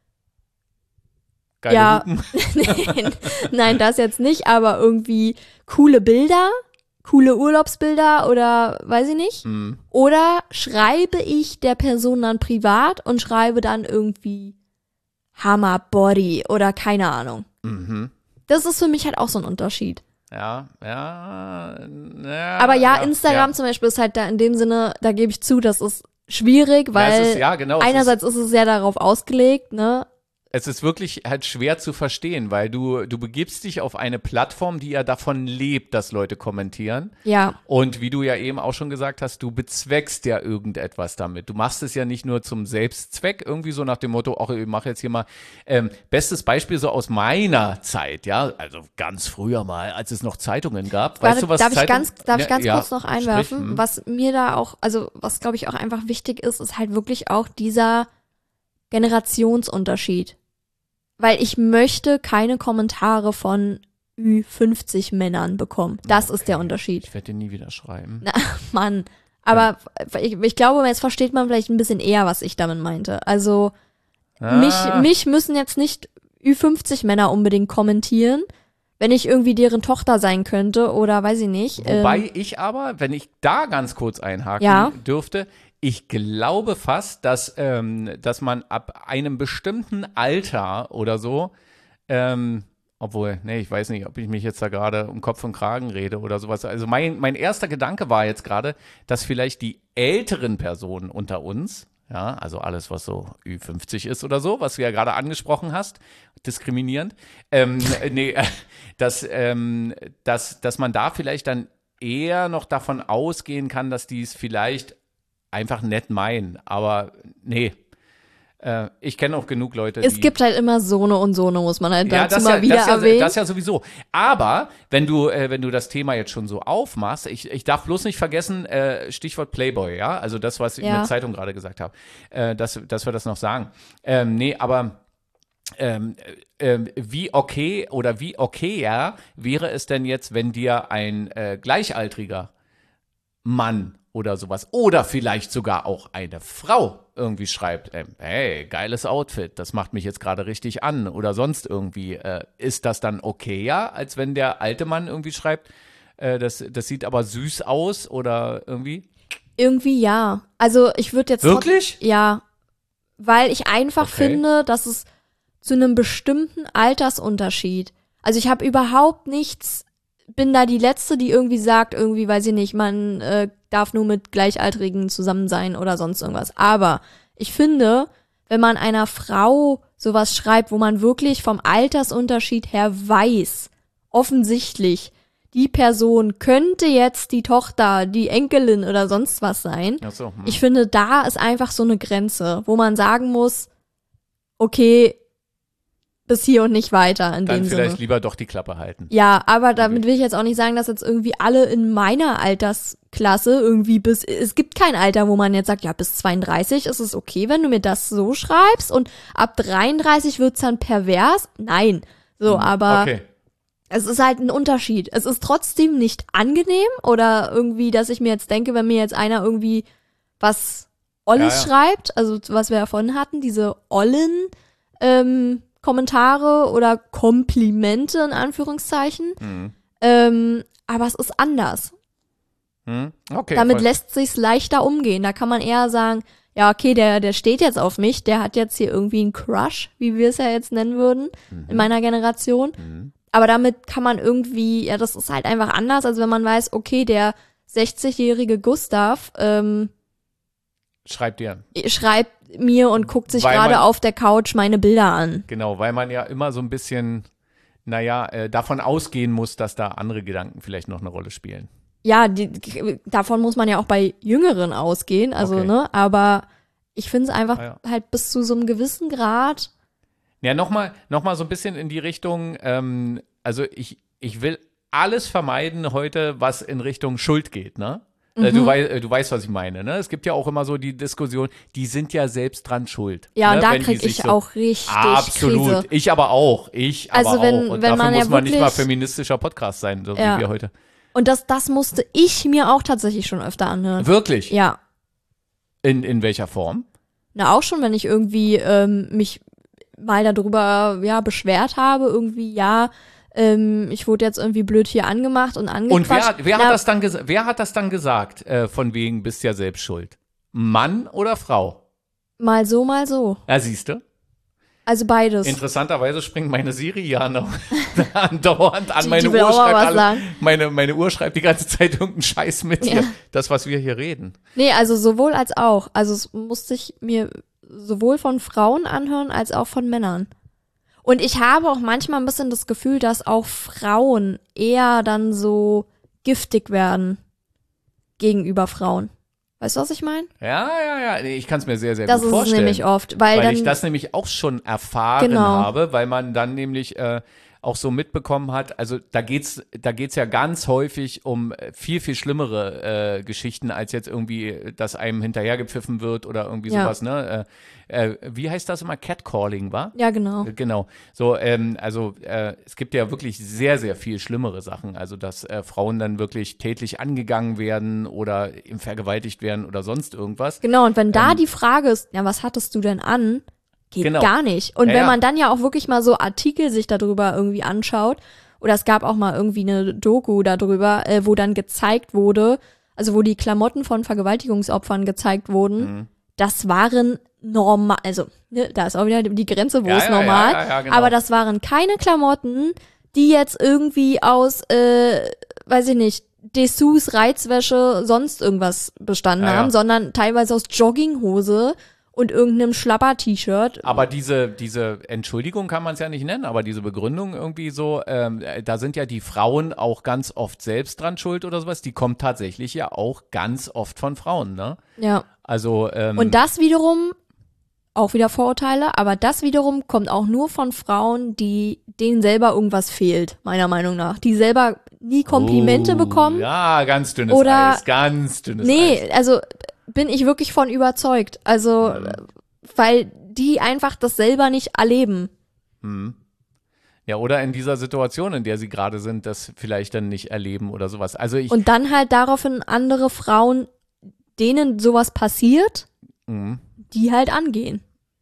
Geile ja, Hupen. nein, nein, das jetzt nicht, aber irgendwie coole Bilder, coole Urlaubsbilder oder weiß ich nicht. Mhm. Oder schreibe ich der Person dann privat und schreibe dann irgendwie Hammer Body oder keine Ahnung. Mhm. Das ist für mich halt auch so ein Unterschied. Ja, ja, ja. Aber ja, ja Instagram ja. zum Beispiel ist halt da in dem Sinne, da gebe ich zu, das ist schwierig, weil ja, es ist, ja, genau, einerseits ist, ist es sehr darauf ausgelegt, ne? Es ist wirklich halt schwer zu verstehen, weil du, du begibst dich auf eine Plattform, die ja davon lebt, dass Leute kommentieren. Ja. Und wie du ja eben auch schon gesagt hast, du bezweckst ja irgendetwas damit. Du machst es ja nicht nur zum Selbstzweck, irgendwie so nach dem Motto, ach, ich mache jetzt hier mal, ähm, bestes Beispiel so aus meiner Zeit, ja, also ganz früher mal, als es noch Zeitungen gab. Weißt Warte, du, was darf ich Zeitung, ganz, darf ich ganz ja, kurz noch einwerfen? sprich, hm. Was mir da auch, also was glaube ich auch einfach wichtig ist, ist halt wirklich auch dieser Generationsunterschied. Weil ich möchte keine Kommentare von Ü fünfzig Männern bekommen. Das okay. ist der Unterschied. Ich werde dir nie wieder schreiben. Na, Mann. Aber ja. ich, ich glaube, jetzt versteht man vielleicht ein bisschen eher, was ich damit meinte. Also ah. mich, mich müssen jetzt nicht Ü fünfzig Männer unbedingt kommentieren, wenn ich irgendwie deren Tochter sein könnte oder weiß ich nicht. Wobei ähm, ich aber, wenn ich da ganz kurz einhaken ja. dürfte, ich glaube fast, dass, ähm, dass man ab einem bestimmten Alter oder so, ähm, obwohl, nee, ich weiß nicht, ob ich mich jetzt da gerade um Kopf und Kragen rede oder sowas. Also mein, mein erster Gedanke war jetzt gerade, dass vielleicht die älteren Personen unter uns, ja, also alles, was so Ü fünfzig ist oder so, was du ja gerade angesprochen hast, diskriminierend, ähm, nee, dass, ähm, dass, dass man da vielleicht dann eher noch davon ausgehen kann, dass die es vielleicht einfach nett meinen, aber nee. Äh, ich kenne auch genug Leute, es die... Es gibt halt immer Sohne und Sohne, muss man halt ja, dazu das mal ja, wieder das ja, erwähnen. Das ja sowieso. Aber wenn du, äh, wenn du das Thema jetzt schon so aufmachst, ich, ich darf bloß nicht vergessen, äh, Stichwort Playboy, ja, also das, was ich ja. in der Zeitung gerade gesagt habe, äh, dass, dass wir das noch sagen. Ähm, nee, aber ähm, äh, wie okay oder wie okay ja wäre es denn jetzt, wenn dir ein äh, gleichaltriger Mann oder sowas oder vielleicht sogar auch eine Frau irgendwie schreibt, äh, hey, geiles Outfit, das macht mich jetzt gerade richtig an oder sonst irgendwie, äh, ist das dann okayer, als wenn der alte Mann irgendwie schreibt, äh, das, das sieht aber süß aus oder irgendwie? Irgendwie ja. Also ich würde jetzt... Wirklich? Trotz, ja, weil ich einfach okay. finde, dass es zu einem bestimmten Altersunterschied, also ich habe überhaupt nichts, bin da die Letzte, die irgendwie sagt, irgendwie, weiß ich nicht, man äh, darf nur mit Gleichaltrigen zusammen sein oder sonst irgendwas. Aber ich finde, wenn man einer Frau sowas schreibt, wo man wirklich vom Altersunterschied her weiß, offensichtlich, die Person könnte jetzt die Tochter, die Enkelin oder sonst was sein. Ach so, hm. Ich finde, da ist einfach so eine Grenze, wo man sagen muss, okay, bis hier und nicht weiter in Dann dem vielleicht Sinne. lieber doch die Klappe halten. Ja, aber damit will ich jetzt auch nicht sagen, dass jetzt irgendwie alle in meiner Altersklasse irgendwie bis, es gibt kein Alter, wo man jetzt sagt, ja, bis zweiunddreißig ist es okay, wenn du mir das so schreibst und ab dreiunddreißig wird's dann pervers. Nein. So, aber okay. Es ist halt ein Unterschied. Es ist trotzdem nicht angenehm oder irgendwie, dass ich mir jetzt denke, wenn mir jetzt einer irgendwie was Olles ja, ja. schreibt, also was wir ja vorhin hatten, diese Ollen, ähm, Kommentare oder Komplimente in Anführungszeichen. Mhm. Ähm, aber es ist anders. Mhm. Okay, Damit voll. lässt sich's leichter umgehen. Da kann man eher sagen, ja, okay, der, der steht jetzt auf mich, der hat jetzt hier irgendwie einen Crush, wie wir es ja jetzt nennen würden, mhm. in meiner Generation. Mhm. Aber damit kann man irgendwie, ja, das ist halt einfach anders, als wenn man weiß, okay, der sechzigjährige Gustav ähm, Schreibt dir. schreibt mir und guckt sich Weil gerade man- auf der Couch meine Bilder an. Genau, weil man ja immer so ein bisschen, naja, äh, davon ausgehen muss, dass da andere Gedanken vielleicht noch eine Rolle spielen. Ja, die, davon muss man ja auch bei Jüngeren ausgehen, also, Okay. ne, aber ich finde es einfach Ah, ja. halt bis zu so einem gewissen Grad. Ja, nochmal noch mal so ein bisschen in die Richtung, ähm, also ich, ich will alles vermeiden heute, was in Richtung Schuld geht, ne? Äh, Du, wei äh, du weißt, was ich meine, ne? Es gibt ja auch immer so die Diskussion, die sind ja selbst dran schuld. Ja, ne? und da Wenn die krieg sich ich so, auch richtig Absolut. Krise. Ich aber auch. Ich aber Also wenn- auch. Und wenn dafür man muss ja man nicht mal wirklich- feministischer Podcast sein, so Ja. wie wir heute. Und das, das musste ich mir auch tatsächlich schon öfter anhören. Wirklich? Ja. In, in welcher Form? Na, auch schon, wenn ich irgendwie ähm, mich mal darüber ja, beschwert habe, irgendwie, ja, ähm, ich wurde jetzt irgendwie blöd hier angemacht und angequatscht. Und wer, wer, Na, hat das dann ges- wer hat das dann gesagt, äh, von wegen, bist ja selbst schuld? Mann oder Frau? Mal so, mal so. Ja, siehst du? Also beides. Interessanterweise springt meine Siri ja noch andauernd an. Die- Meine die will Uhr auch mal schreibt was alle, sagen. meine, meine Uhr schreibt die ganze Zeit irgendeinen Scheiß mit Ja. hier. Das, was wir hier reden. Nee, also sowohl als auch. Also es musste ich mir sowohl von Frauen anhören als auch von Männern. Und ich habe auch manchmal ein bisschen das Gefühl, dass auch Frauen eher dann so giftig werden gegenüber Frauen. Weißt du, was ich meine? Ja, ja, ja. Nee, ich kann es mir sehr, sehr Das gut ist es vorstellen. nämlich oft. Weil, weil dann, ich das nämlich auch schon erfahren Genau. habe, weil man dann nämlich äh, auch so mitbekommen hat, also da geht's, da geht's ja ganz häufig um äh, viel, viel schlimmere äh, Geschichten, als jetzt irgendwie, dass einem hinterhergepfiffen wird oder irgendwie Ja. sowas, ne? Äh, äh, wie heißt das immer? Catcalling, wa? ja, genau. Äh, Genau. So, ähm, also äh, es gibt ja wirklich sehr, sehr viel schlimmere Sachen. Also, dass äh, Frauen dann wirklich tätlich angegangen werden oder eben vergewaltigt werden oder sonst irgendwas. Genau, und wenn da Ähm, die Frage ist, ja, was hattest du denn an? Geht Genau. gar nicht. Und Ja, wenn ja. man dann ja auch wirklich mal so Artikel sich darüber irgendwie anschaut, oder es gab auch mal irgendwie eine Doku darüber, äh, wo dann gezeigt wurde, also wo die Klamotten von Vergewaltigungsopfern gezeigt wurden, Mhm. das waren normal, also ne, da ist auch wieder die Grenze, wo Ja, ist ja, normal, ja, ja, ja, genau. aber das waren keine Klamotten, die jetzt irgendwie aus, äh, weiß ich nicht, Dessous, Reizwäsche, sonst irgendwas bestanden Ja, ja. haben, sondern teilweise aus Jogginghose und irgendeinem Schlapper-T-Shirt. Aber diese, diese Entschuldigung kann man es ja nicht nennen, aber diese Begründung irgendwie so, ähm, äh, da sind ja die Frauen auch ganz oft selbst dran schuld oder sowas, die kommt tatsächlich ja auch ganz oft von Frauen, ne? Ja. Also, ähm, Und das wiederum, auch wieder Vorurteile, aber das wiederum kommt auch nur von Frauen, die denen selber irgendwas fehlt, meiner Meinung nach. Die selber nie Komplimente oh, bekommen. Ja, ganz dünnes Oder- Eis, ganz dünnes Nee, Eis. also bin ich wirklich von überzeugt. Also, Mhm. weil die einfach das selber nicht erleben. Hm. Ja, oder in dieser Situation, in der sie gerade sind, das vielleicht dann nicht erleben oder sowas. Also ich, Und dann halt daraufhin andere Frauen, denen sowas passiert, Mhm. die halt angehen.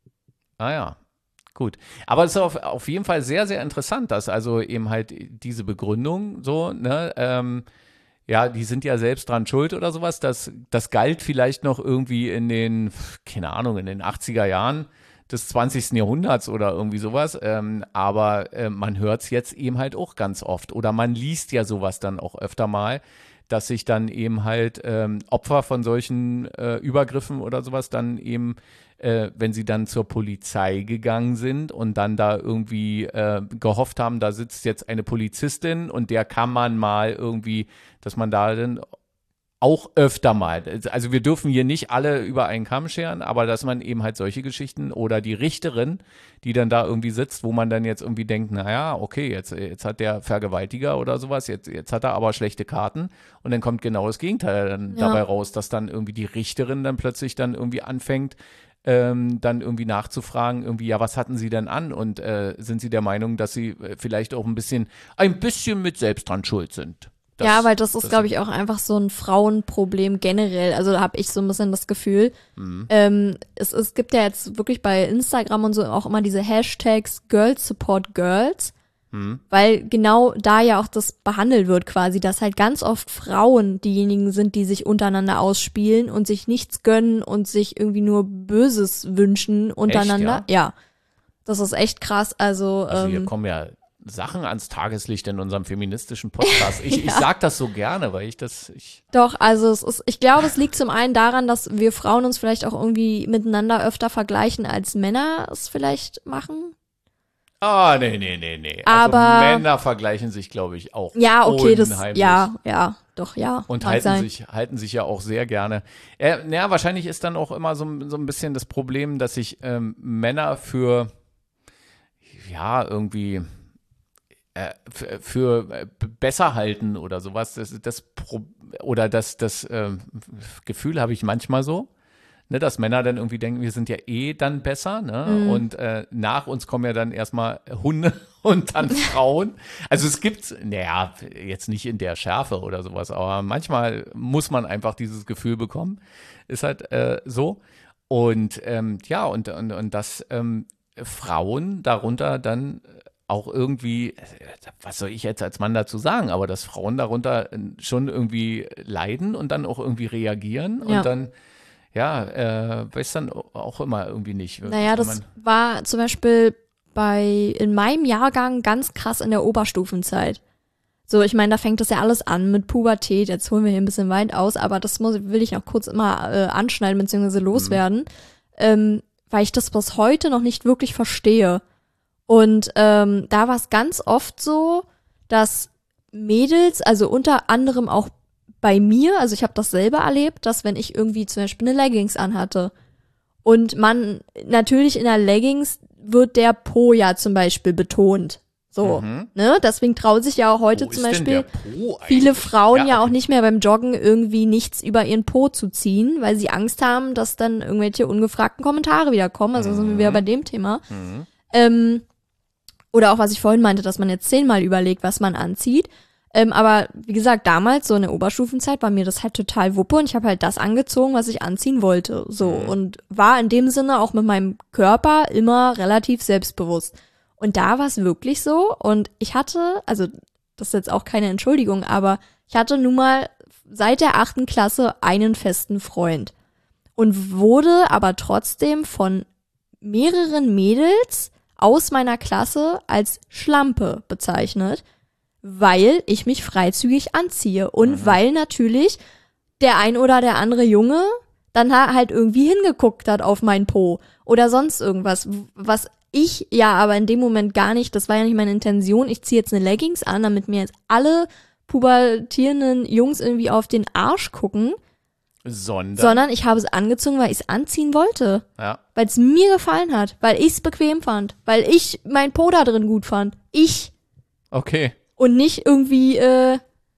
Ah ja, gut. Aber es ist auf, auf jeden Fall sehr, sehr interessant, dass also eben halt diese Begründung so, ne, ähm, ja, die sind ja selbst dran schuld oder sowas. Das, das galt vielleicht noch irgendwie in den, keine Ahnung, in den achtziger Jahren des zwanzigsten Jahrhunderts oder irgendwie sowas. Ähm, aber äh, man hört es jetzt eben halt auch ganz oft. Oder man liest ja sowas dann auch öfter mal, dass sich dann eben halt ähm, Opfer von solchen äh, Übergriffen oder sowas dann eben, äh, wenn sie dann zur Polizei gegangen sind und dann da irgendwie äh, gehofft haben, da sitzt jetzt eine Polizistin und der kann man mal irgendwie, dass man da dann auch öfter mal, also wir dürfen hier nicht alle über einen Kamm scheren, aber dass man eben halt solche Geschichten oder die Richterin, die dann da irgendwie sitzt, wo man dann jetzt irgendwie denkt, naja, okay, jetzt, jetzt hat der Vergewaltiger oder sowas, jetzt, jetzt hat er aber schlechte Karten und dann kommt genau das Gegenteil dann Ja. dabei raus, dass dann irgendwie die Richterin dann plötzlich dann irgendwie anfängt, ähm, dann irgendwie nachzufragen, irgendwie, ja, was hatten Sie denn an und äh, sind Sie der Meinung, dass Sie äh, vielleicht auch ein bisschen, ein bisschen mit selbst dran schuld sind? Das- ja, weil das ist, das- glaube ich, auch einfach so ein Frauenproblem generell. Also da habe ich so ein bisschen das Gefühl. Mhm. Ähm, es, es gibt ja jetzt wirklich bei Instagram und so auch immer diese Hashtags Girls Support Girls, Mhm. weil genau da ja auch das behandelt wird quasi, dass halt ganz oft Frauen diejenigen sind, die sich untereinander ausspielen und sich nichts gönnen und sich irgendwie nur Böses wünschen untereinander. ja? Ja. Das ist echt krass. Also, Also hier ähm, kommen ja Sachen ans Tageslicht in unserem feministischen Podcast. Ich, Ja. ich sag das so gerne, weil ich das, ich, Doch, also es ist, ich glaube, es liegt zum einen daran, dass wir Frauen uns vielleicht auch irgendwie miteinander öfter vergleichen, als Männer es vielleicht machen. ah, nee, nee, nee, nee. Aber- also Männer vergleichen sich, glaube ich, auch Ja, okay, das, unheimlich. ja, ja, doch, ja. Und mag halten sein. sich, halten sich ja auch sehr gerne. Äh, ja, wahrscheinlich ist dann auch immer so, so ein bisschen das Problem, dass sich ähm, Männer für, ja, irgendwie äh, für, für äh, b- besser halten oder sowas. Das, das Pro oder das, das äh, Gefühl habe ich manchmal so. Ne, dass Männer dann irgendwie denken, wir sind ja eh dann besser, ne? Mhm. Und äh, nach uns kommen ja dann erstmal Hunde und dann Frauen. Also es gibt, naja, jetzt nicht in der Schärfe oder sowas, aber manchmal muss man einfach dieses Gefühl bekommen. Ist halt äh, so. Und ähm, ja, und, und, und dass ähm, Frauen darunter dann auch irgendwie, äh, was soll ich jetzt als Mann dazu sagen, aber dass Frauen darunter äh, schon irgendwie leiden und dann auch irgendwie reagieren Ja. und dann ja, äh, weiß dann auch immer irgendwie nicht. Naja, wenn das man- war zum Beispiel bei, in meinem Jahrgang ganz krass in der Oberstufenzeit. So, ich meine, da fängt das ja alles an mit Pubertät. Jetzt holen wir hier ein bisschen weit aus, aber das muss, will ich noch kurz immer äh, anschneiden bzw. loswerden, ähm, weil ich das bis heute noch nicht wirklich verstehe. Und ähm, da war es ganz oft so, dass Mädels, also unter anderem auch bei mir, also ich habe das selber erlebt, dass wenn ich irgendwie zum Beispiel eine Leggings anhatte und man natürlich in der Leggings wird der Po ja zum Beispiel betont. So, Mhm. ne? Deswegen trauen sich ja auch heute Wo zum ist denn Beispiel der Po viele eigentlich? Frauen ja, auch okay. nicht mehr beim Joggen irgendwie nichts über ihren Po zu ziehen, weil sie Angst haben, dass dann irgendwelche ungefragten Kommentare wieder kommen. Also sind wir wieder bei dem Thema. Mhm. Ähm, oder auch, was ich vorhin meinte, dass man jetzt zehnmal überlegt, was man anzieht. Ähm, aber wie gesagt, damals, so in der Oberstufenzeit, war mir das halt total wuppe und ich habe halt das angezogen, was ich anziehen wollte. So, Mhm. und war in dem Sinne auch mit meinem Körper immer relativ selbstbewusst. Und da war es wirklich so. Und ich hatte, also das ist jetzt auch keine Entschuldigung, aber ich hatte nun mal seit der achten Klasse einen festen Freund. Und wurde aber trotzdem von mehreren Mädels aus meiner Klasse als Schlampe bezeichnet, weil ich mich freizügig anziehe. Und Mhm. weil natürlich der ein oder der andere Junge dann ha- halt irgendwie hingeguckt hat auf mein Po oder sonst irgendwas, was ich ja aber in dem Moment gar nicht, das war ja nicht meine Intention, ich ziehe jetzt eine Leggings an, damit mir jetzt alle pubertierenden Jungs irgendwie auf den Arsch gucken, Sondern, sondern ich habe es angezogen, weil ich es anziehen wollte, ja. weil es mir gefallen hat, weil ich es bequem fand, weil ich mein Po da drin gut fand. Ich Okay. und nicht irgendwie äh,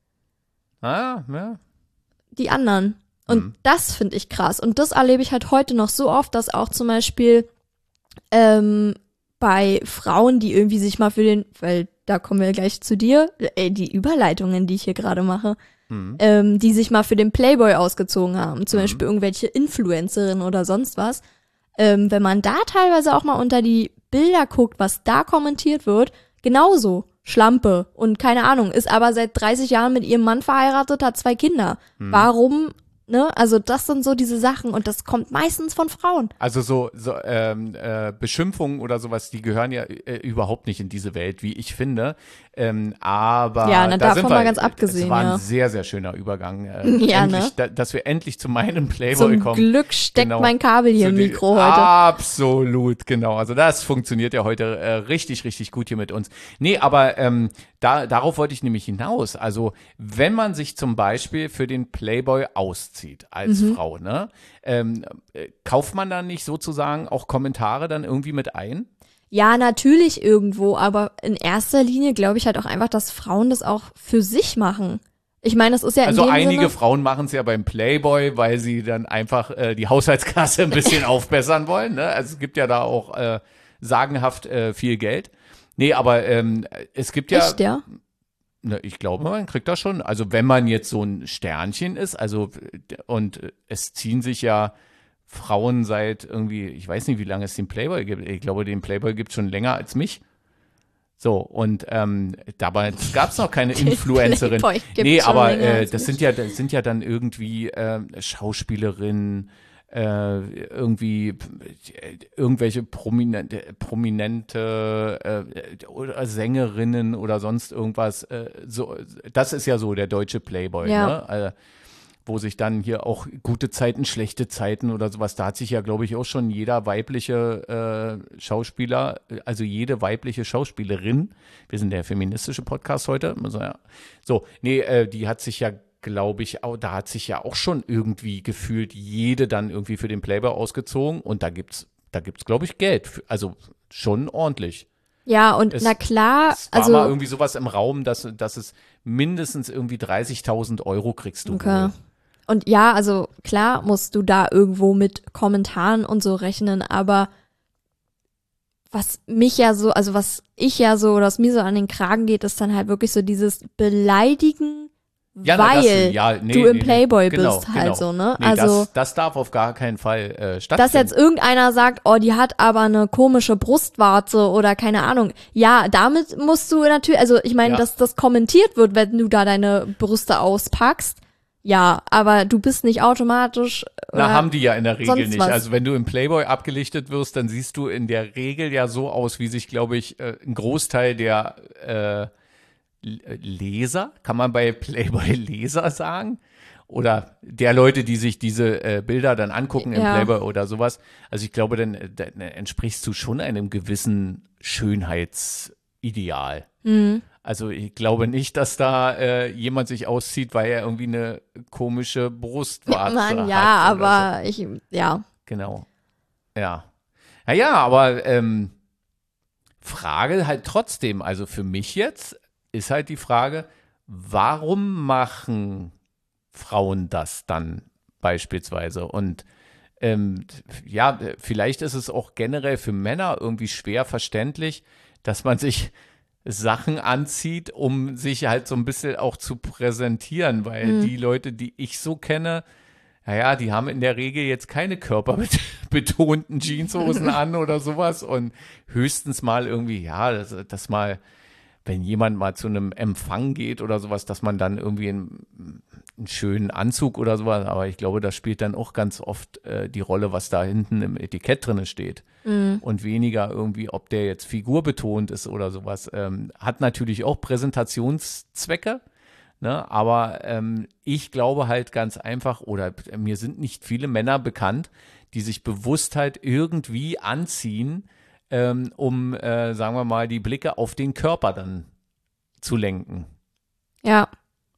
Ah, ja. die anderen. Und Mhm. das finde ich krass. Und das erlebe ich halt heute noch so oft, dass auch zum Beispiel ähm, bei Frauen, die irgendwie sich mal für den, weil da kommen wir gleich zu dir, ey, die Überleitungen, die ich hier gerade mache, Mhm. ähm, die sich mal für den Playboy ausgezogen haben, zum Mhm. Beispiel irgendwelche Influencerinnen oder sonst was, ähm, wenn man da teilweise auch mal unter die Bilder guckt, was da kommentiert wird, genauso. Schlampe und keine Ahnung, ist aber seit dreißig Jahren mit ihrem Mann verheiratet, hat zwei Kinder. Mhm. Warum, ne? Also das sind so diese Sachen und das kommt meistens von Frauen. Also so, so ähm, äh, Beschimpfungen oder sowas, die gehören ja äh, überhaupt nicht in diese Welt, wie ich finde. Ähm, aber Ja, na, da davon sind wir, mal ganz abgesehen, Es war ein ja. sehr, sehr schöner Übergang. Äh, Ja, endlich, ne? da, dass wir endlich zu meinem Playboy Zum kommen. Glück steckt Genau. mein Kabel hier Zu im die- Mikro heute. Absolut, genau. Also das funktioniert ja heute äh, richtig, richtig gut hier mit uns. Nee, aber ähm, da, darauf wollte ich nämlich hinaus. Also wenn man sich zum Beispiel für den Playboy auszieht als Mhm. Frau, ne, ähm, äh, kauft man dann nicht sozusagen auch Kommentare dann irgendwie mit ein? Ja, natürlich irgendwo, aber in erster Linie glaube ich halt auch einfach, dass Frauen das auch für sich machen. Ich meine, das ist ja in Also dem einige Sinne, Frauen machen es ja beim Playboy, weil sie dann einfach äh, die Haushaltskasse ein bisschen aufbessern wollen. Ne? Also es gibt ja da auch äh, sagenhaft äh, viel Geld. Nee, aber ähm, es gibt ja, echt, ja. ne, ich glaube, man kriegt das schon. Also wenn man jetzt so ein Sternchen ist, also und es ziehen sich ja Frauen seit irgendwie, ich weiß nicht, wie lange es den Playboy gibt. Ich glaube, den Playboy gibt es schon länger als mich. So, und ähm, dabei gab es noch keine Influencerin. Playboy gibt's Nee, schon aber länger äh, als das mich. sind ja, das sind ja dann irgendwie äh, Schauspielerinnen, äh, irgendwie äh, irgendwelche prominente, prominente äh, oder Sängerinnen oder sonst irgendwas. Äh, so, das ist ja so der deutsche Playboy, Ja. ne? Also, wo sich dann hier auch gute Zeiten, schlechte Zeiten oder sowas, da hat sich ja, glaube ich, auch schon jeder weibliche äh, Schauspieler, also jede weibliche Schauspielerin, wir sind der feministische Podcast heute, also ja, so, nee, äh, die hat sich ja, glaube ich, auch, da hat sich ja auch schon irgendwie gefühlt jede dann irgendwie für den Playboy ausgezogen und da gibt's, da gibt's, glaube ich, Geld, für, also schon ordentlich. Ja, und Es- na klar, Es war also mal irgendwie sowas im Raum, dass, dass es mindestens irgendwie dreißigtausend Euro kriegst du okay. wohl. Und ja, also klar musst du da irgendwo mit Kommentaren und so rechnen, aber was mich ja so, also was ich ja so, oder was mir so an den Kragen geht, ist dann halt wirklich so dieses Beleidigen, Ja, na, weil das, ja, nee, du nee, im nee. Playboy Genau, bist halt genau. so, ne? Nee, also, das, das darf auf gar keinen Fall äh, stattfinden. dass jetzt irgendeiner sagt, oh, die hat aber eine komische Brustwarze oder keine Ahnung. Ja, damit musst du natürlich, also ich meine, Ja. dass das kommentiert wird, wenn du da deine Brüste auspackst. Ja, aber du bist nicht automatisch. Na, oder haben die ja in der Regel sonst nicht. was. Also wenn du im Playboy abgelichtet wirst, dann siehst du in der Regel ja so aus, wie sich, glaube ich, äh, ein Großteil der äh, L- Leser, kann man bei Playboy Leser sagen? Oder der Leute, die sich diese äh, Bilder dann angucken im Ja. Playboy oder sowas. Also ich glaube, dann, äh, dann entsprichst du schon einem gewissen Schönheitsideal. Mhm. Also ich glaube nicht, dass da äh, jemand sich auszieht, weil er irgendwie eine komische Brustwarze Mann, hat. ja, oder aber ich, ja. So. Genau. Ja. Naja, aber ähm, Frage halt trotzdem, also für mich jetzt ist halt die Frage, warum machen Frauen das dann beispielsweise? Und ähm, ja, vielleicht ist es auch generell für Männer irgendwie schwer verständlich, dass man sich Sachen anzieht, um sich halt so ein bisschen auch zu präsentieren, weil Mhm. die Leute, die ich so kenne, naja, die haben in der Regel jetzt keine körperbetonten Jeanshosen an oder sowas und höchstens mal irgendwie, ja, das, das mal, wenn jemand mal zu einem Empfang geht oder sowas, dass man dann irgendwie einen, einen schönen Anzug oder sowas, aber ich glaube, das spielt dann auch ganz oft äh, die Rolle, was da hinten im Etikett drin steht. Mhm. Und weniger irgendwie, ob der jetzt figurbetont ist oder sowas. Ähm, hat natürlich auch Präsentationszwecke, ne? Aber ähm, ich glaube halt ganz einfach, oder mir sind nicht viele Männer bekannt, die sich bewusst halt irgendwie anziehen, ähm, um, äh, sagen wir mal, die Blicke auf den Körper dann zu lenken. Ja.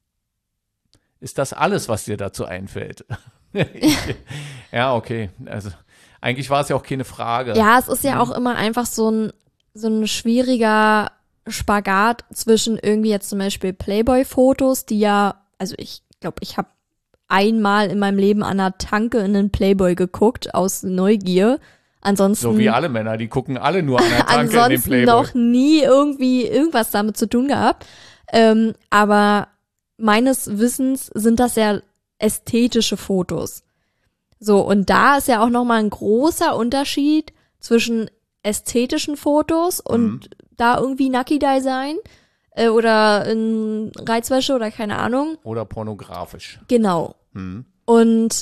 Ist das alles, was dir dazu einfällt? ich, ja, okay. Also eigentlich war es ja auch keine Frage. Ja, es ist ja Mhm. auch immer einfach so ein, so ein schwieriger Spagat zwischen irgendwie jetzt zum Beispiel Playboy-Fotos, die ja, also ich glaube, ich habe einmal in meinem Leben an einer Tanke in einen Playboy geguckt, aus Neugier. Ansonsten, So wie alle Männer, die gucken alle nur an der Tanke in den ansonsten Playboy. noch nie irgendwie irgendwas damit zu tun gehabt. Ähm, aber meines Wissens sind das ja ästhetische Fotos. So, und da ist ja auch nochmal ein großer Unterschied zwischen ästhetischen Fotos und Mhm. da irgendwie Nucky-Dye sein äh, oder in Reizwäsche oder keine Ahnung. Oder pornografisch. Genau. Hm. Und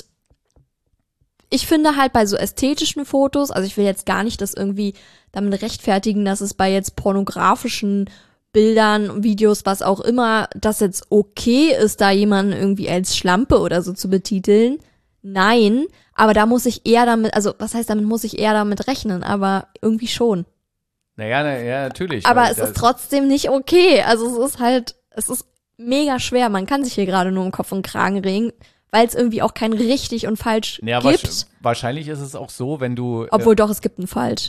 ich finde halt bei so ästhetischen Fotos, also ich will jetzt gar nicht das irgendwie damit rechtfertigen, dass es bei jetzt pornografischen Bildern, Videos, was auch immer, das jetzt okay ist, da jemanden irgendwie als Schlampe oder so zu betiteln. Nein, aber da muss ich eher damit, also was heißt, damit muss ich eher damit rechnen, aber irgendwie schon. Naja, na, ja, natürlich. Aber weil es das- ist trotzdem nicht okay. Also es ist halt, es ist mega schwer. Man kann sich hier gerade nur im Kopf und Kragen regen, weil es irgendwie auch kein richtig und falsch Ja, gibt. wahrsch- wahrscheinlich ist es auch so, wenn du. Obwohl doch, es gibt ein falsch.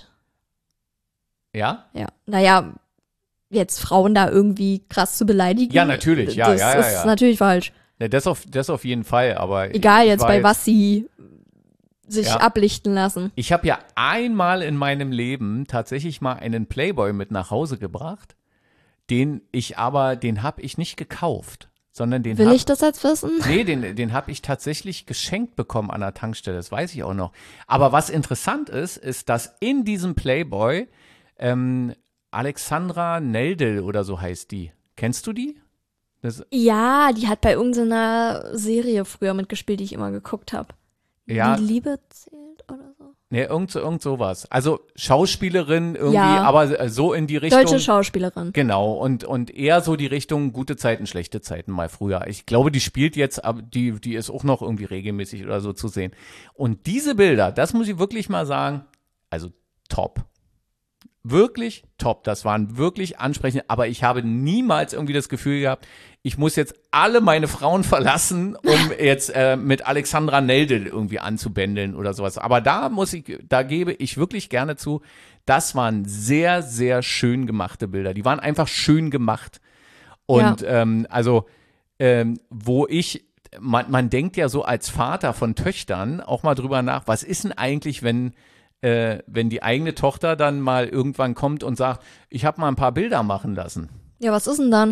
Äh, ja? Ja. Naja, jetzt Frauen da irgendwie krass zu beleidigen. Ja, natürlich. Ja, das ja, ja, ist ja. natürlich falsch. Ja, das, auf, das auf jeden Fall. Aber Egal ich jetzt war bei was sie sich Ja. ablichten lassen. Ich habe ja einmal in meinem Leben tatsächlich mal einen Playboy mit nach Hause gebracht, den ich aber, den habe ich nicht gekauft, sondern den Will hab, ich das jetzt wissen? Nee, den, den habe ich tatsächlich geschenkt bekommen an der Tankstelle, das weiß ich auch noch. Aber was interessant ist, ist, dass in diesem Playboy ähm, Alexandra Neldel oder so heißt die. Kennst du die? Das, Ja, die hat bei irgendeiner Serie früher mitgespielt, die ich immer geguckt habe. ja. Die Liebe zählt oder so. Nee, irgend, so- irgend sowas. Also Schauspielerin irgendwie, Ja. aber so in die Richtung. Deutsche Schauspielerin. Genau, und, und eher so die Richtung gute Zeiten, schlechte Zeiten mal früher. Ich glaube, die spielt jetzt, aber die, die ist auch noch irgendwie regelmäßig oder so zu sehen. Und diese Bilder, das muss ich wirklich mal sagen, also top. Wirklich top. Das waren wirklich ansprechend, aber ich habe niemals irgendwie das Gefühl gehabt, ich muss jetzt alle meine Frauen verlassen, um jetzt äh, mit Alexandra Nelde irgendwie anzubändeln oder sowas. Aber da muss ich, da gebe ich wirklich gerne zu, das waren sehr, sehr schön gemachte Bilder. Die waren einfach schön gemacht. Und ähm, also, ähm, wo ich, man, man denkt ja so als Vater von Töchtern auch mal drüber nach, was ist denn eigentlich, wenn äh, wenn die eigene Tochter dann mal irgendwann kommt und sagt, ich habe mal ein paar Bilder machen lassen. Ja, was ist denn dann?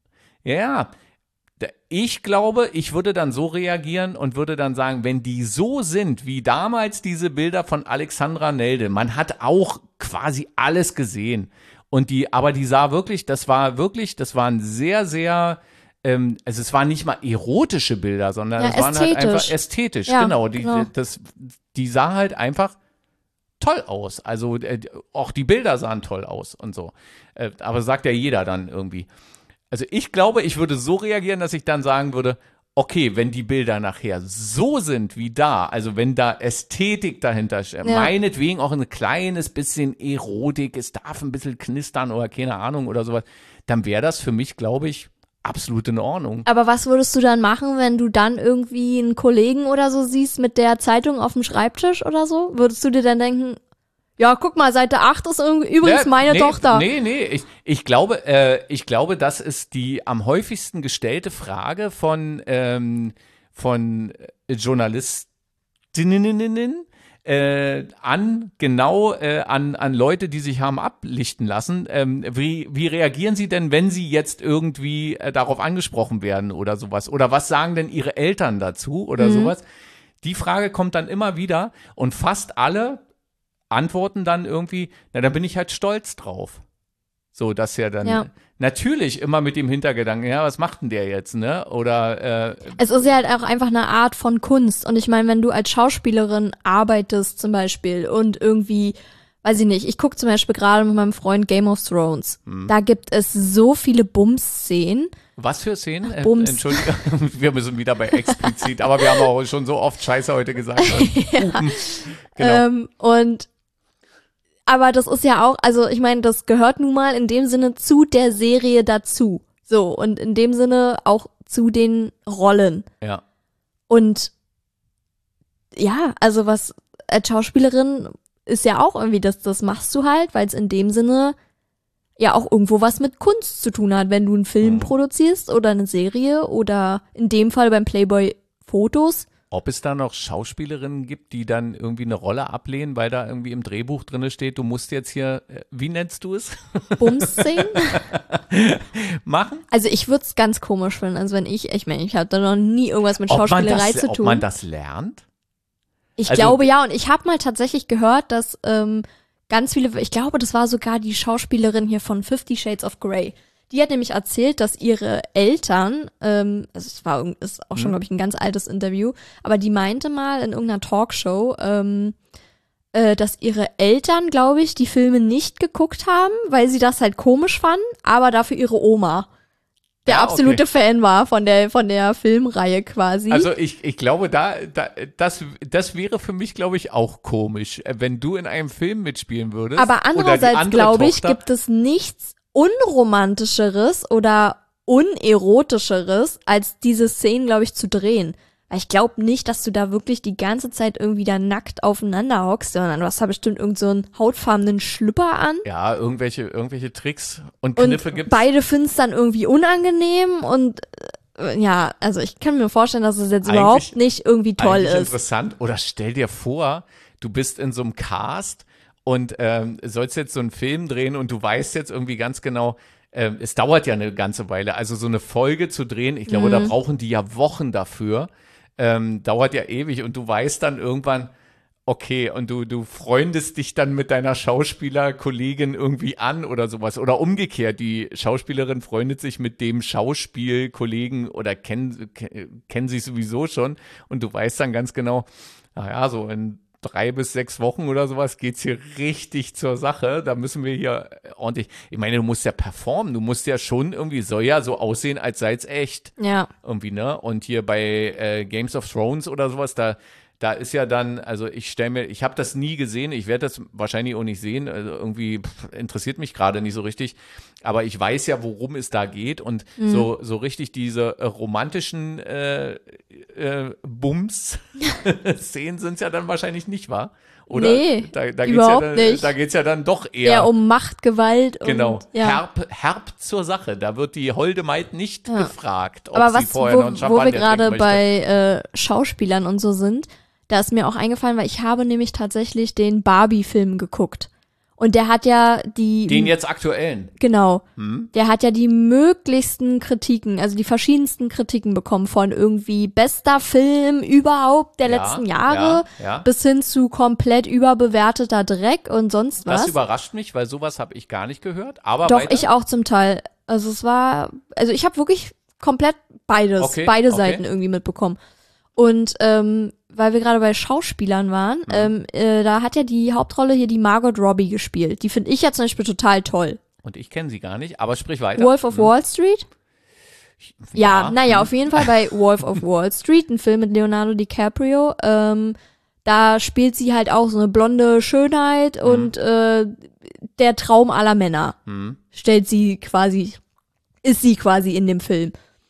Ja, da- ich glaube, ich würde dann so reagieren und würde dann sagen, wenn die so sind, wie damals diese Bilder von Alexandra Nelde, man hat auch quasi alles gesehen. Und die, aber die sah wirklich, das war wirklich, das waren sehr, sehr, ähm, also es waren nicht mal erotische Bilder, sondern Ja, es waren halt ästhetisch. einfach ästhetisch, Ja, genau. Die, genau. Das, die sah halt einfach toll aus. Also äh, auch die Bilder sahen toll aus und so. Äh, aber sagt ja jeder dann irgendwie. Also ich glaube, ich würde so reagieren, dass ich dann sagen würde, okay, wenn die Bilder nachher so sind wie da, also wenn da Ästhetik dahinter steht, Ja. meinetwegen auch ein kleines bisschen Erotik, es darf ein bisschen knistern oder keine Ahnung oder sowas, dann wäre das für mich, glaube ich, absolut in Ordnung. Aber was würdest du dann machen, wenn du dann irgendwie einen Kollegen oder so siehst mit der Zeitung auf dem Schreibtisch oder so? Würdest du dir dann denken, ja, guck mal, Seite acht ist irgendwie, übrigens Ne, meine nee, Tochter. Nee, nee, ich, ich glaube, äh, ich glaube, das ist die am häufigsten gestellte Frage von, ähm, von äh, Journalistinnen äh, an, genau, äh, an, an Leute, die sich haben ablichten lassen. Ähm, wie, wie reagieren sie denn, wenn sie jetzt irgendwie äh, darauf angesprochen werden oder sowas? Oder was sagen denn ihre Eltern dazu oder sowas? Die Frage kommt dann immer wieder und fast alle antworten dann irgendwie, na, da bin ich halt stolz drauf. So, dass ja dann Ja. natürlich immer mit dem Hintergedanken, ja, was macht denn der jetzt, ne? Oder äh, Es ist ja halt auch einfach eine Art von Kunst. Und ich meine, wenn du als Schauspielerin arbeitest zum Beispiel und irgendwie, weiß ich nicht, ich gucke zum Beispiel gerade mit meinem Freund Game of Thrones. Hm. Da gibt es so viele Bums-Szenen. was für Szenen? Äh, Bums. Entschuldigung, wir müssen wieder bei explizit, aber wir haben auch schon so oft Scheiße heute gesagt. Hupen. Genau. Ähm, und aber das ist ja auch, also ich meine, das gehört nun mal in dem Sinne zu der Serie dazu. So, und in dem Sinne auch zu den Rollen. Ja. Und ja, also was als Schauspielerin ist ja auch irgendwie, das, das machst du halt, weil es in dem Sinne ja auch irgendwo was mit Kunst zu tun hat, wenn du einen Film Mhm. produzierst oder eine Serie oder in dem Fall beim Playboy Fotos. Ob es da noch Schauspielerinnen gibt, die dann irgendwie eine Rolle ablehnen, weil da irgendwie im Drehbuch drin steht, du musst jetzt hier, äh, wie nennst du es, Bums-Szenen. machen? Also ich würde es ganz komisch finden. Also wenn ich, ich meine, ich habe da noch nie irgendwas mit Ob man, Schauspielerei das, zu ob tun. man das lernt? Ich also- glaube ja, und ich habe mal tatsächlich gehört, dass ähm, ganz viele, ich glaube, das war sogar die Schauspielerin hier von Fifty Shades of Grey. Die hat nämlich erzählt, dass ihre Eltern, ähm, also es war irgend- ist auch schon, Mhm. glaube ich, ein ganz altes Interview, aber die meinte mal in irgendeiner Talkshow, ähm, äh, dass ihre Eltern, glaube ich, die Filme nicht geguckt haben, weil sie das halt komisch fanden, aber dafür ihre Oma der Ja, absolute okay. Fan war von der von der Filmreihe quasi. Also ich, ich glaube, da, da das, das wäre für mich, glaube ich, auch komisch, äh, wenn du in einem Film mitspielen würdest. Aber oder die andererseits, andere glaube ich, Tochter- gibt es nichts unromantischeres oder unerotischeres, als diese Szenen, glaube ich, zu drehen. Weil ich glaube nicht, dass du da wirklich die ganze Zeit irgendwie da nackt aufeinander hockst, sondern du hast da bestimmt irgend so einen hautfarbenen Schlüpper an. Ja, irgendwelche, irgendwelche Tricks und Und Kniffe gibt's. beide finden es dann irgendwie unangenehm und äh, ja, also ich kann mir vorstellen, dass es jetzt Eigentlich- überhaupt nicht irgendwie toll Eigentlich ist. interessant. Oder stell dir vor, du bist in so einem Cast und ähm, sollst jetzt so einen Film drehen und du weißt jetzt irgendwie ganz genau, ähm, es dauert ja eine ganze Weile, also so eine Folge zu drehen, ich glaube, Mhm. da brauchen die ja Wochen dafür, ähm, dauert ja ewig und du weißt dann irgendwann, Okay, und du, du freundest dich dann mit deiner Schauspielerkollegin irgendwie an oder sowas. Oder umgekehrt, die Schauspielerin freundet sich mit dem Schauspielkollegen oder kennen, kennen sich sowieso schon. Und du weißt dann ganz genau, naja, so in drei bis sechs Wochen oder sowas geht's hier richtig zur Sache. Da müssen wir hier ordentlich, ich meine, du musst ja performen. Du musst ja schon irgendwie, soll ja so aussehen, als sei es echt. Ja. Irgendwie, ne? Und hier bei äh, Games of Thrones oder sowas, da Da ist ja dann, also ich stelle mir, ich habe das nie gesehen, ich werde das wahrscheinlich auch nicht sehen, also irgendwie pff, interessiert mich gerade nicht so richtig, aber ich weiß ja, worum es da geht und mhm. so, so richtig diese äh, romantischen äh, äh, Bums-Szenen sind es ja dann wahrscheinlich nicht, wahr? Oder? Nee, da, da überhaupt geht's ja dann, nicht. Da geht es ja dann doch eher, eher um Macht, Gewalt genau, und ja. herb, herb zur Sache, da wird die holde Maid nicht Ja. gefragt, ob Aber sie was, vorher wo, noch einen wo Champagner wir gerade trinken möchte. bei äh, Schauspielern und so sind, da ist mir auch eingefallen, weil ich habe nämlich tatsächlich den Barbie-Film geguckt. Und der hat ja die... Den jetzt aktuellen. Genau. Hm? Der hat ja die möglichsten Kritiken, also die verschiedensten Kritiken bekommen von irgendwie bester Film überhaupt der Ja, letzten Jahre ja, ja. bis hin zu komplett überbewerteter Dreck und sonst was. Das überrascht mich, weil sowas habe ich gar nicht gehört. Aber Doch, weiter. ich auch zum Teil. Also es war, also ich habe wirklich komplett beides, Okay, beide okay. Seiten irgendwie mitbekommen. Und ähm, weil wir gerade bei Schauspielern waren, Mhm. ähm, äh, da hat ja die Hauptrolle hier die Margot Robbie gespielt. Die finde ich ja zum Beispiel total toll. Und ich kenne sie gar nicht, aber sprich weiter. Wolf of Wall Street? Ja, Ja, naja, hm. auf jeden Fall bei Wolf of Wall Street, ein Film mit Leonardo DiCaprio. Ähm, da spielt sie halt auch so eine blonde Schönheit Mhm. und äh, der Traum aller Männer. Hm. Stellt sie quasi, ist sie quasi in dem Film.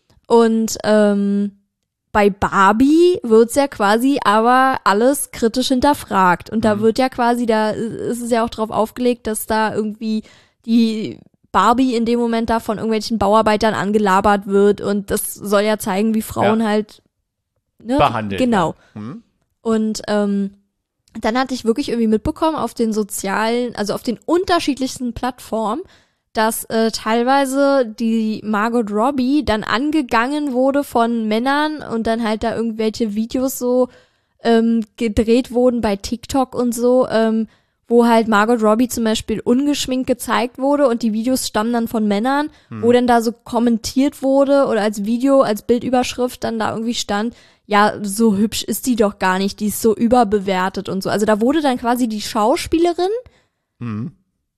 Und ähm, bei Barbie wird's ja quasi aber alles kritisch hinterfragt. Und da Mhm. wird ja quasi, da ist es ja auch drauf aufgelegt, dass da irgendwie die Barbie in dem Moment da von irgendwelchen Bauarbeitern angelabert wird. Und das soll ja zeigen, wie Frauen Ja. halt ne, Behandelt. Genau. Ja. Hm? Und ähm, dann hatte ich wirklich irgendwie mitbekommen auf den sozialen, also auf den unterschiedlichsten Plattformen, dass äh, teilweise die Margot Robbie dann angegangen wurde von Männern und dann halt da irgendwelche Videos so ähm, gedreht wurden bei TikTok und so, ähm, wo halt Margot Robbie zum Beispiel ungeschminkt gezeigt wurde und die Videos stammen dann von Männern, Hm. wo dann da so kommentiert wurde oder als Video, als Bildüberschrift dann da irgendwie stand, ja, so hübsch ist die doch gar nicht, die ist so überbewertet und so. Also da wurde dann quasi die Schauspielerin Hm.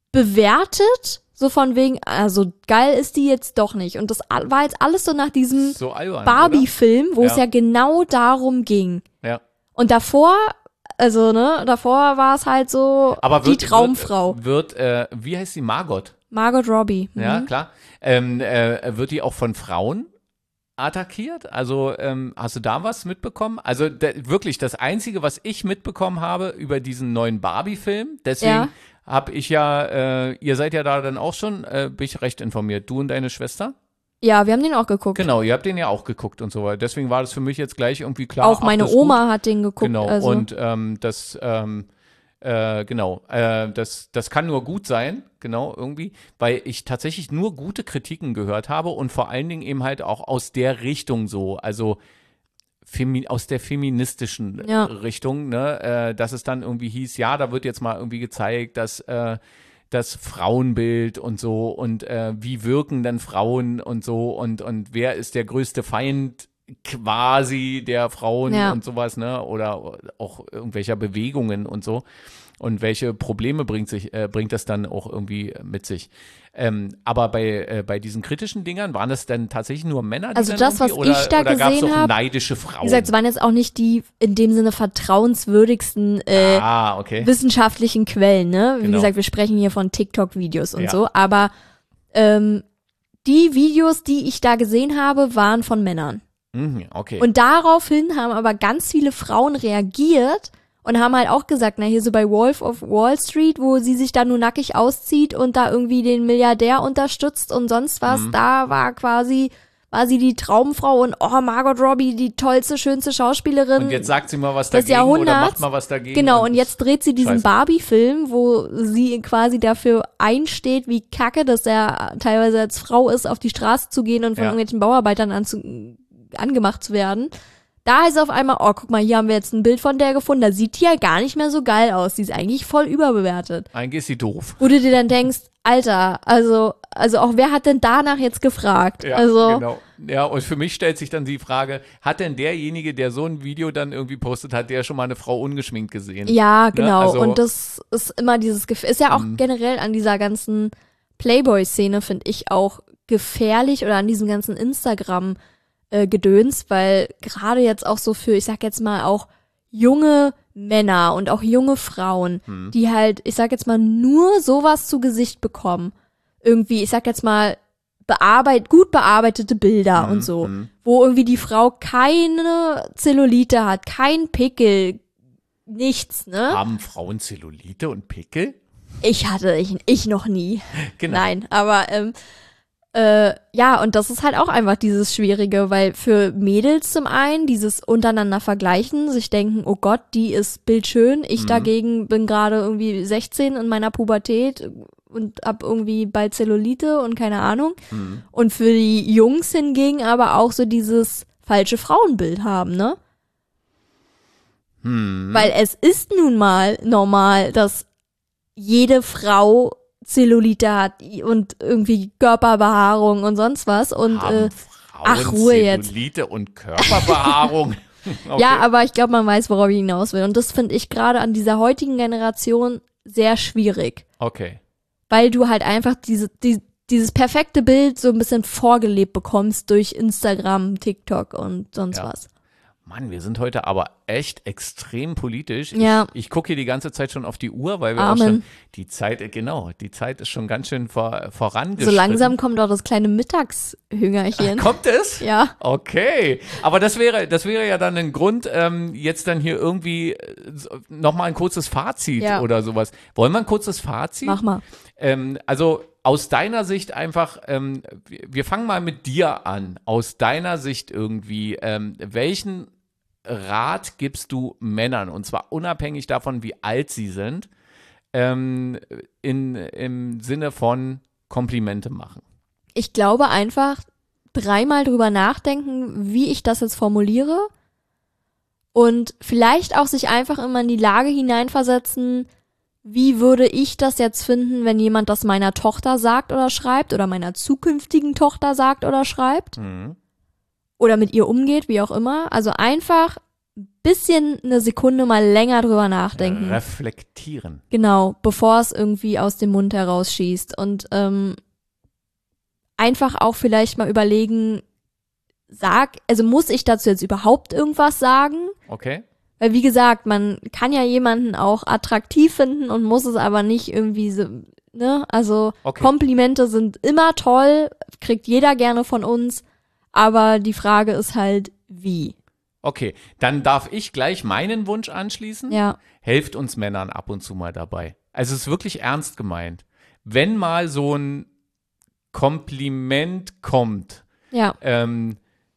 bewertet, so von wegen, also geil ist die jetzt doch nicht. Und das a- war jetzt alles so nach diesem So albern, Barbie-Film, wo Ja. es ja genau darum ging. oder? Ja. Und davor, also ne, davor war es halt so Aber wird, die Traumfrau. Wird, wird äh, wie heißt sie, Margot? Margot Robbie. Mhm. Ja, klar. Ähm, äh, wird die auch von Frauen attackiert? Also ähm, hast du da was mitbekommen? Also da, wirklich das Einzige, was ich mitbekommen habe über diesen neuen Barbie-Film, deswegen Ja. habe ich ja, äh, ihr seid ja da dann auch schon, äh, bin ich recht informiert, du und deine Schwester? Ja, wir haben den auch geguckt. Genau, ihr habt den ja auch geguckt und so weiter. Deswegen war das für mich jetzt gleich irgendwie klar. Auch ach, meine das ist gut. Oma hat den geguckt. Genau, also. und ähm, das, ähm, äh, genau, äh, das, das kann nur gut sein, genau, irgendwie, weil ich tatsächlich nur gute Kritiken gehört habe und vor allen Dingen eben halt auch aus der Richtung so, also Femi aus der feministischen Ja. Richtung, ne, äh, dass es dann irgendwie hieß, ja, da wird jetzt mal irgendwie gezeigt, dass äh, das Frauenbild und so und äh, wie wirken dann Frauen und so und, und wer ist der größte Feind quasi der Frauen Ja. und sowas, ne? Oder auch irgendwelcher Bewegungen und so. Und welche Probleme bringt sich, äh, bringt das dann auch irgendwie mit sich. Ähm, aber bei, äh, bei diesen kritischen Dingern waren das dann tatsächlich nur Männer, die Also dann das, was irgendwie, oder, ich da oder gab's gesehen auch hab, neidische Frauen? Wie gesagt, es waren jetzt auch nicht die in dem Sinne vertrauenswürdigsten äh, ah, okay. wissenschaftlichen Quellen, ne? Wie Genau. gesagt, wir sprechen hier von TikTok-Videos und Ja. so, aber ähm, die Videos, die ich da gesehen habe, waren von Männern. Mhm, okay. Und daraufhin haben aber ganz viele Frauen reagiert und haben halt auch gesagt, na hier so bei Wolf of Wall Street, wo sie sich da nur nackig auszieht und da irgendwie den Milliardär unterstützt und sonst was, Mhm. da war quasi, war sie die Traumfrau und oh, Margot Robbie, die tollste, schönste Schauspielerin. Und jetzt sagt sie mal was des dagegen oder Jahrhunderts. macht mal was dagegen. Genau, und jetzt dreht sie diesen Scheiße. Barbie-Film, wo sie quasi dafür einsteht, wie kacke, dass er teilweise als Frau ist, auf die Straße zu gehen und von Ja. irgendwelchen Bauarbeitern anzu angemacht zu werden. Da heißt es auf einmal, oh, guck mal, hier haben wir jetzt ein Bild von der gefunden, da sieht die ja gar nicht mehr so geil aus. Die ist eigentlich voll überbewertet. Eigentlich ist sie doof. Wo du dir dann denkst, Alter, also, also auch wer hat denn danach jetzt gefragt? Ja, also, genau. Ja, und für mich stellt sich dann die Frage, hat denn derjenige, der so ein Video dann irgendwie postet, hat der schon mal eine Frau ungeschminkt gesehen? Ja, genau. Ne? Also, und das ist immer dieses Gefühl, ist ja auch Mhm. generell an dieser ganzen Playboy-Szene, finde ich, auch gefährlich oder an diesem ganzen Instagram-Gedöns, weil gerade jetzt auch so für, ich sag jetzt mal auch junge Männer und auch junge Frauen, Mhm. die halt, ich sag jetzt mal, nur sowas zu Gesicht bekommen. Irgendwie, ich sag jetzt mal, bearbeit, gut bearbeitete Bilder Mhm, und so, mhm. wo irgendwie die Frau keine Zellulite hat, kein Pickel, nichts, ne? Haben Frauen Zellulite und Pickel? Ich hatte, ich, ich noch nie. Genau. Nein, aber ähm, äh, ja, und das ist halt auch einfach dieses Schwierige, weil für Mädels zum einen dieses untereinander vergleichen, sich denken, oh Gott, die ist bildschön, ich Mhm. dagegen bin gerade irgendwie sechzehn in meiner Pubertät und hab irgendwie bald Zellulite und keine Ahnung. Mhm. Und für die Jungs hingegen aber auch so dieses falsche Frauenbild haben, ne? Hm. Weil es ist nun mal normal, dass jede Frau Zellulite hat und irgendwie Körperbehaarung und sonst was. Und Haben äh, Frauen ach, Ruhe jetzt. Zellulite und Körperbehaarung? Okay. ja, aber ich glaube, man weiß, worauf ich hinaus will. Und das finde ich gerade an dieser heutigen Generation sehr schwierig. Okay. Weil du halt einfach diese, die, dieses perfekte Bild so ein bisschen vorgelebt bekommst durch Instagram, TikTok und sonst Ja. was. Mann, wir sind heute aber echt extrem politisch. Ja. Ich, ich gucke hier die ganze Zeit schon auf die Uhr, weil wir auch Amen. schon die Zeit, äh, genau, die Zeit ist schon ganz schön vor, vorangeschritten. So langsam kommt auch das kleine Mittagshüngerchen. Kommt es? Ja. Okay, aber das wäre, das wäre ja dann ein Grund, ähm, jetzt dann hier irgendwie nochmal ein kurzes Fazit Ja. oder sowas. Wollen wir ein kurzes Fazit? Mach mal. Ähm, also aus deiner Sicht einfach, ähm, wir, wir fangen mal mit dir an. Aus deiner Sicht irgendwie, ähm, welchen Rat gibst du Männern, und zwar unabhängig davon, wie alt sie sind, ähm, in, im Sinne von Komplimente machen? Ich glaube einfach dreimal drüber nachdenken, wie ich das jetzt formuliere und vielleicht auch sich einfach immer in die Lage hineinversetzen, wie würde ich das jetzt finden, wenn jemand das meiner Tochter sagt oder schreibt oder meiner zukünftigen Tochter sagt oder schreibt Mhm. oder mit ihr umgeht, wie auch immer. Also einfach ein bisschen eine Sekunde mal länger drüber nachdenken. Reflektieren. Genau, bevor es irgendwie aus dem Mund herausschießt. Und ähm, einfach auch vielleicht mal überlegen, sag, also muss ich dazu jetzt überhaupt irgendwas sagen? Okay. Weil wie gesagt, man kann ja jemanden auch attraktiv finden und muss es aber nicht irgendwie so, ne? Also Okay. Komplimente sind immer toll, kriegt jeder gerne von uns, aber die Frage ist halt, wie? Okay, dann darf ich gleich meinen Wunsch anschließen. Ja, Helft uns Männern ab und zu mal dabei. Also es ist wirklich ernst gemeint. Wenn mal so ein Kompliment kommt, ja, ähm,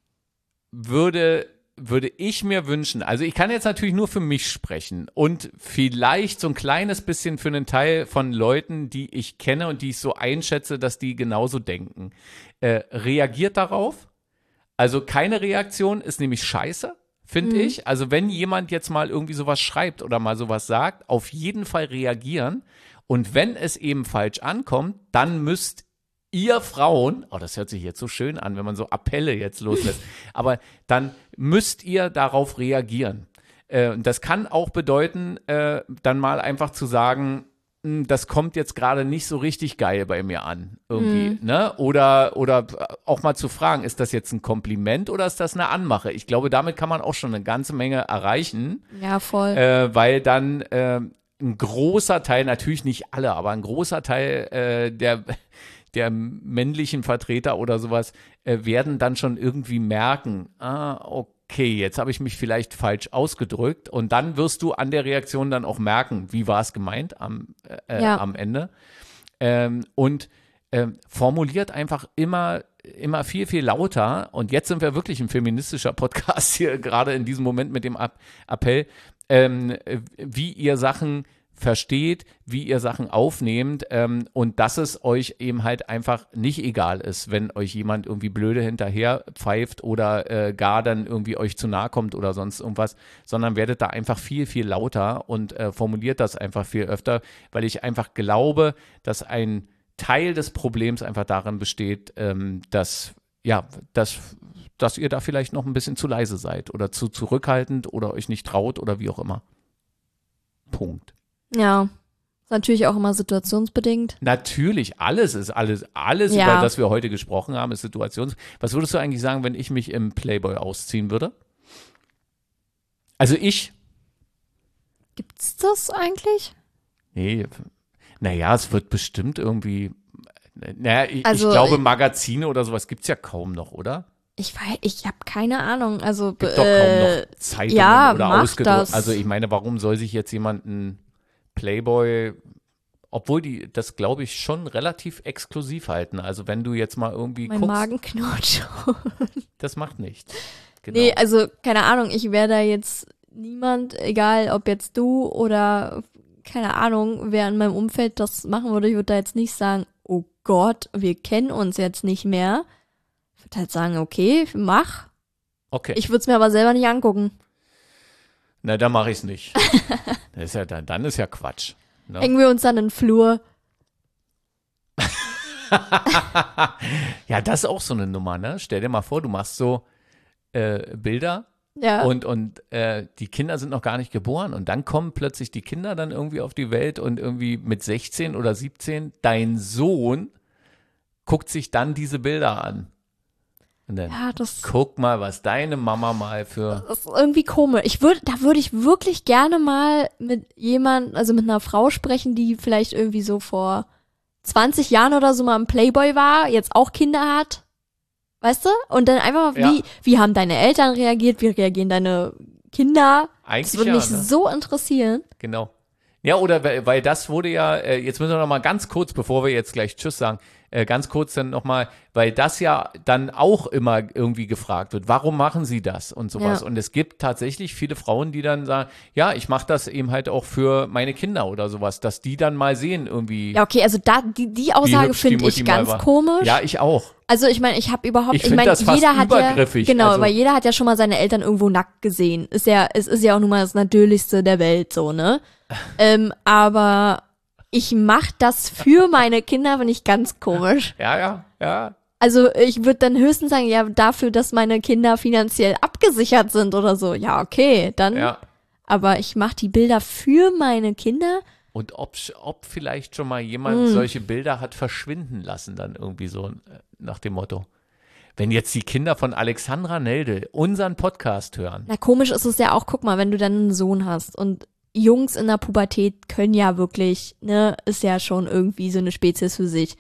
würde, würde ich mir wünschen, also ich kann jetzt natürlich nur für mich sprechen und vielleicht so ein kleines bisschen für einen Teil von Leuten, die ich kenne und die ich so einschätze, dass die genauso denken. Äh, reagiert darauf. Also keine Reaktion ist nämlich scheiße, finde Mhm. ich. Also wenn jemand jetzt mal irgendwie sowas schreibt oder mal sowas sagt, auf jeden Fall reagieren. Und wenn es eben falsch ankommt, dann müsst ihr Frauen, oh, das hört sich jetzt so schön an, wenn man so Appelle jetzt loslässt, aber dann müsst ihr darauf reagieren. Äh, und das kann auch bedeuten, äh, dann mal einfach zu sagen, "Hm, das kommt jetzt gerade nicht so richtig geil bei mir an, irgendwie, ne? Oder, oder auch mal zu fragen, ist das jetzt ein Kompliment oder ist das eine Anmache? Ich glaube, damit kann man auch schon eine ganze Menge erreichen, ja, voll. äh, weil dann äh, ein großer Teil, natürlich nicht alle, aber ein großer Teil äh, der, der männlichen Vertreter oder sowas äh, werden dann schon irgendwie merken, ah, okay, jetzt habe ich mich vielleicht falsch ausgedrückt, und dann wirst du an der Reaktion dann auch merken, wie war es gemeint am, äh, Ja. am Ende. Ähm, und ähm, formuliert einfach immer, immer viel, viel lauter. Und jetzt sind wir wirklich ein feministischer Podcast hier, gerade in diesem Moment mit dem Ab- Appell, ähm, wie ihr Sachen versteht, wie ihr Sachen aufnehmt ähm, und dass es euch eben halt einfach nicht egal ist, wenn euch jemand irgendwie blöde hinterher pfeift oder äh, gar dann irgendwie euch zu nahe kommt oder sonst irgendwas, sondern werdet da einfach viel, viel lauter und äh, formuliert das einfach viel öfter, weil ich einfach glaube, dass ein Teil des Problems einfach darin besteht, ähm, dass, ja, dass, dass ihr da vielleicht noch ein bisschen zu leise seid oder zu zurückhaltend oder euch nicht traut oder wie auch immer. Punkt. Ja, ist natürlich auch immer situationsbedingt. Natürlich, alles ist alles, alles, Ja. über das wir heute gesprochen haben, ist situations. Was würdest du eigentlich sagen, wenn ich mich im Playboy ausziehen würde? Also ich, Gibt's das eigentlich? nee, naja, es wird bestimmt irgendwie, naja, ich, Also, ich glaube, ich- Magazine oder sowas gibt es ja kaum noch, oder? Ich weiß, ich habe keine Ahnung. Also Gibt doch kaum äh, noch Zeitungen ja, oder mach ausgedruckt. das. Also ich meine, warum soll sich jetzt jemand ein Playboy, obwohl die das, glaube ich, schon relativ exklusiv halten. Also wenn du jetzt mal irgendwie mein guckst, Magen knurrt schon. das macht nichts. Genau. Nee, also keine Ahnung, ich wäre da jetzt niemand, egal ob jetzt du oder keine Ahnung, wer in meinem Umfeld das machen würde, ich würde da jetzt nicht sagen, oh Gott, wir kennen uns jetzt nicht mehr. Ich würde halt sagen, okay, mach. Okay, Ich würde es mir aber selber nicht angucken. na dann mache ich es nicht. Das ist ja dann, dann ist ja Quatsch. Ne? Hängen wir uns dann in den Flur. Ja, das ist auch so eine Nummer, ne? Stell dir mal vor, du machst so äh, Bilder Ja. und, und äh, die Kinder sind noch gar nicht geboren und dann kommen plötzlich die Kinder dann irgendwie auf die Welt und irgendwie mit sechzehn oder siebzehn, dein Sohn guckt sich dann diese Bilder an. Und dann, ja, das, guck mal, was deine Mama mal für, das ist irgendwie komisch. Ich würde, da würde ich wirklich gerne mal mit jemand, also mit einer Frau sprechen, die vielleicht irgendwie so vor zwanzig Jahren oder so mal im Playboy war, jetzt auch Kinder hat. Weißt du? Und dann einfach mal, Ja. wie, wie haben deine Eltern reagiert? Wie reagieren deine Kinder? Das eigentlich würde ja, mich ne? so interessieren. Genau. Ja, oder weil, weil das wurde ja, äh, jetzt müssen wir noch mal ganz kurz, bevor wir jetzt gleich Tschüss sagen, äh, ganz kurz dann noch mal, weil das ja dann auch immer irgendwie gefragt wird, warum machen sie das und sowas. Ja. Und es gibt tatsächlich viele Frauen, die dann sagen, ja, ich mache das eben halt auch für meine Kinder oder sowas, dass die dann mal sehen irgendwie, Ja, okay, also da, die, die wie Aussage hübsch die finde Mutti ich mal ganz war. komisch. Ja, ich auch. Also ich meine, ich habe überhaupt, Ich ich, find meine, das fast jeder hat ja, übergriffig, genau, also- weil jeder hat ja schon mal seine Eltern irgendwo nackt gesehen. Ist ja, es ist ja auch nun mal das Natürlichste der Welt, so, ne? ähm, aber ich mach das für meine Kinder, finde ich ganz komisch. Ja, ja, ja. Also ich würde dann höchstens sagen, ja, dafür, dass meine Kinder finanziell abgesichert sind oder so. Ja, okay, dann. Ja. Aber ich mache die Bilder für meine Kinder. Und ob, ob vielleicht schon mal jemand Mm. solche Bilder hat verschwinden lassen, dann irgendwie so äh, nach dem Motto. Wenn jetzt die Kinder von Alexandra Neldel unseren Podcast hören. Na, komisch ist es ja auch, guck mal, wenn du dann einen Sohn hast und Jungs in der Pubertät können ja wirklich, ne, ist ja schon irgendwie so eine Spezies für sich.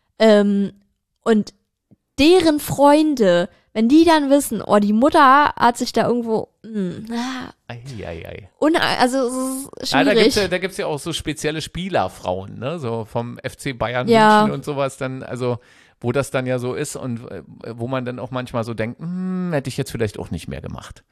Ähm, und deren Freunde, wenn die dann wissen, oh, die Mutter hat sich da irgendwo, mh, ah, Ei, ei, ei. un, also es ist Ja, da gibt's schwierig. ja, da gibt's ja auch so spezielle Spielerfrauen, ne, so vom F C Bayern Ja. München und sowas dann, also wo das dann ja so ist und äh, wo man dann auch manchmal so denkt, hm, hätte ich jetzt vielleicht auch nicht mehr gemacht.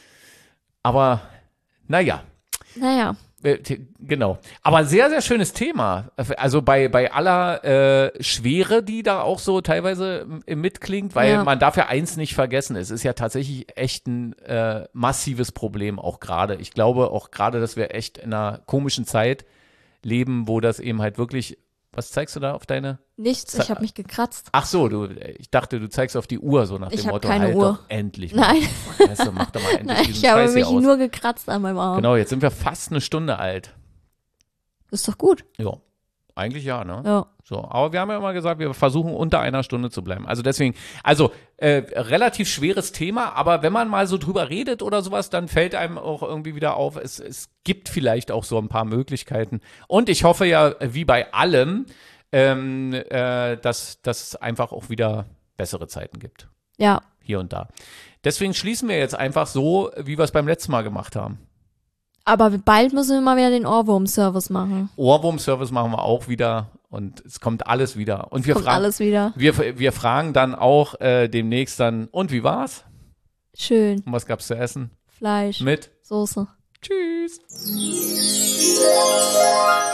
Aber naja, Naja, äh, t- genau. Aber sehr, sehr schönes Thema. Also bei, bei aller äh, Schwere, die da auch so teilweise m- mitklingt, weil Ja. man darf ja eins nicht vergessen, es ist ja tatsächlich echt ein äh, massives Problem auch gerade. Ich glaube auch gerade, dass wir echt in einer komischen Zeit leben, wo das eben halt wirklich, was zeigst du da auf deine? nichts, ich habe mich gekratzt. Ach so, du, ich dachte, du zeigst auf die Uhr so nach Ich dem hab Motto, keine halt Uhr. doch endlich mal. Nein, Weißt du, mach doch mal endlich nein, diesen ich habe Scheiß hier mich aus. nur gekratzt an meinem Arm. Genau, jetzt sind wir fast eine Stunde alt. Ist doch gut. Ja, eigentlich ja, ne? Ja. So, aber wir haben ja immer gesagt, wir versuchen unter einer Stunde zu bleiben. Also deswegen, also äh, relativ schweres Thema, aber wenn man mal so drüber redet oder sowas, dann fällt einem auch irgendwie wieder auf, es, es gibt vielleicht auch so ein paar Möglichkeiten. Und ich hoffe ja, wie bei allem, ähm, äh, dass, dass es einfach auch wieder bessere Zeiten gibt. Ja. Hier und da. Deswegen schließen wir jetzt einfach so, wie wir es beim letzten Mal gemacht haben. Aber bald müssen wir mal wieder den Ohrwurm-Service machen. Ohrwurm-Service machen wir auch wieder und es kommt alles wieder. Und wir Kommt fragen, alles wieder. Wir, wir fragen dann auch äh, demnächst dann, und wie war's? Schön. Und was gab's zu essen? Fleisch, Mit? Soße. Tschüss.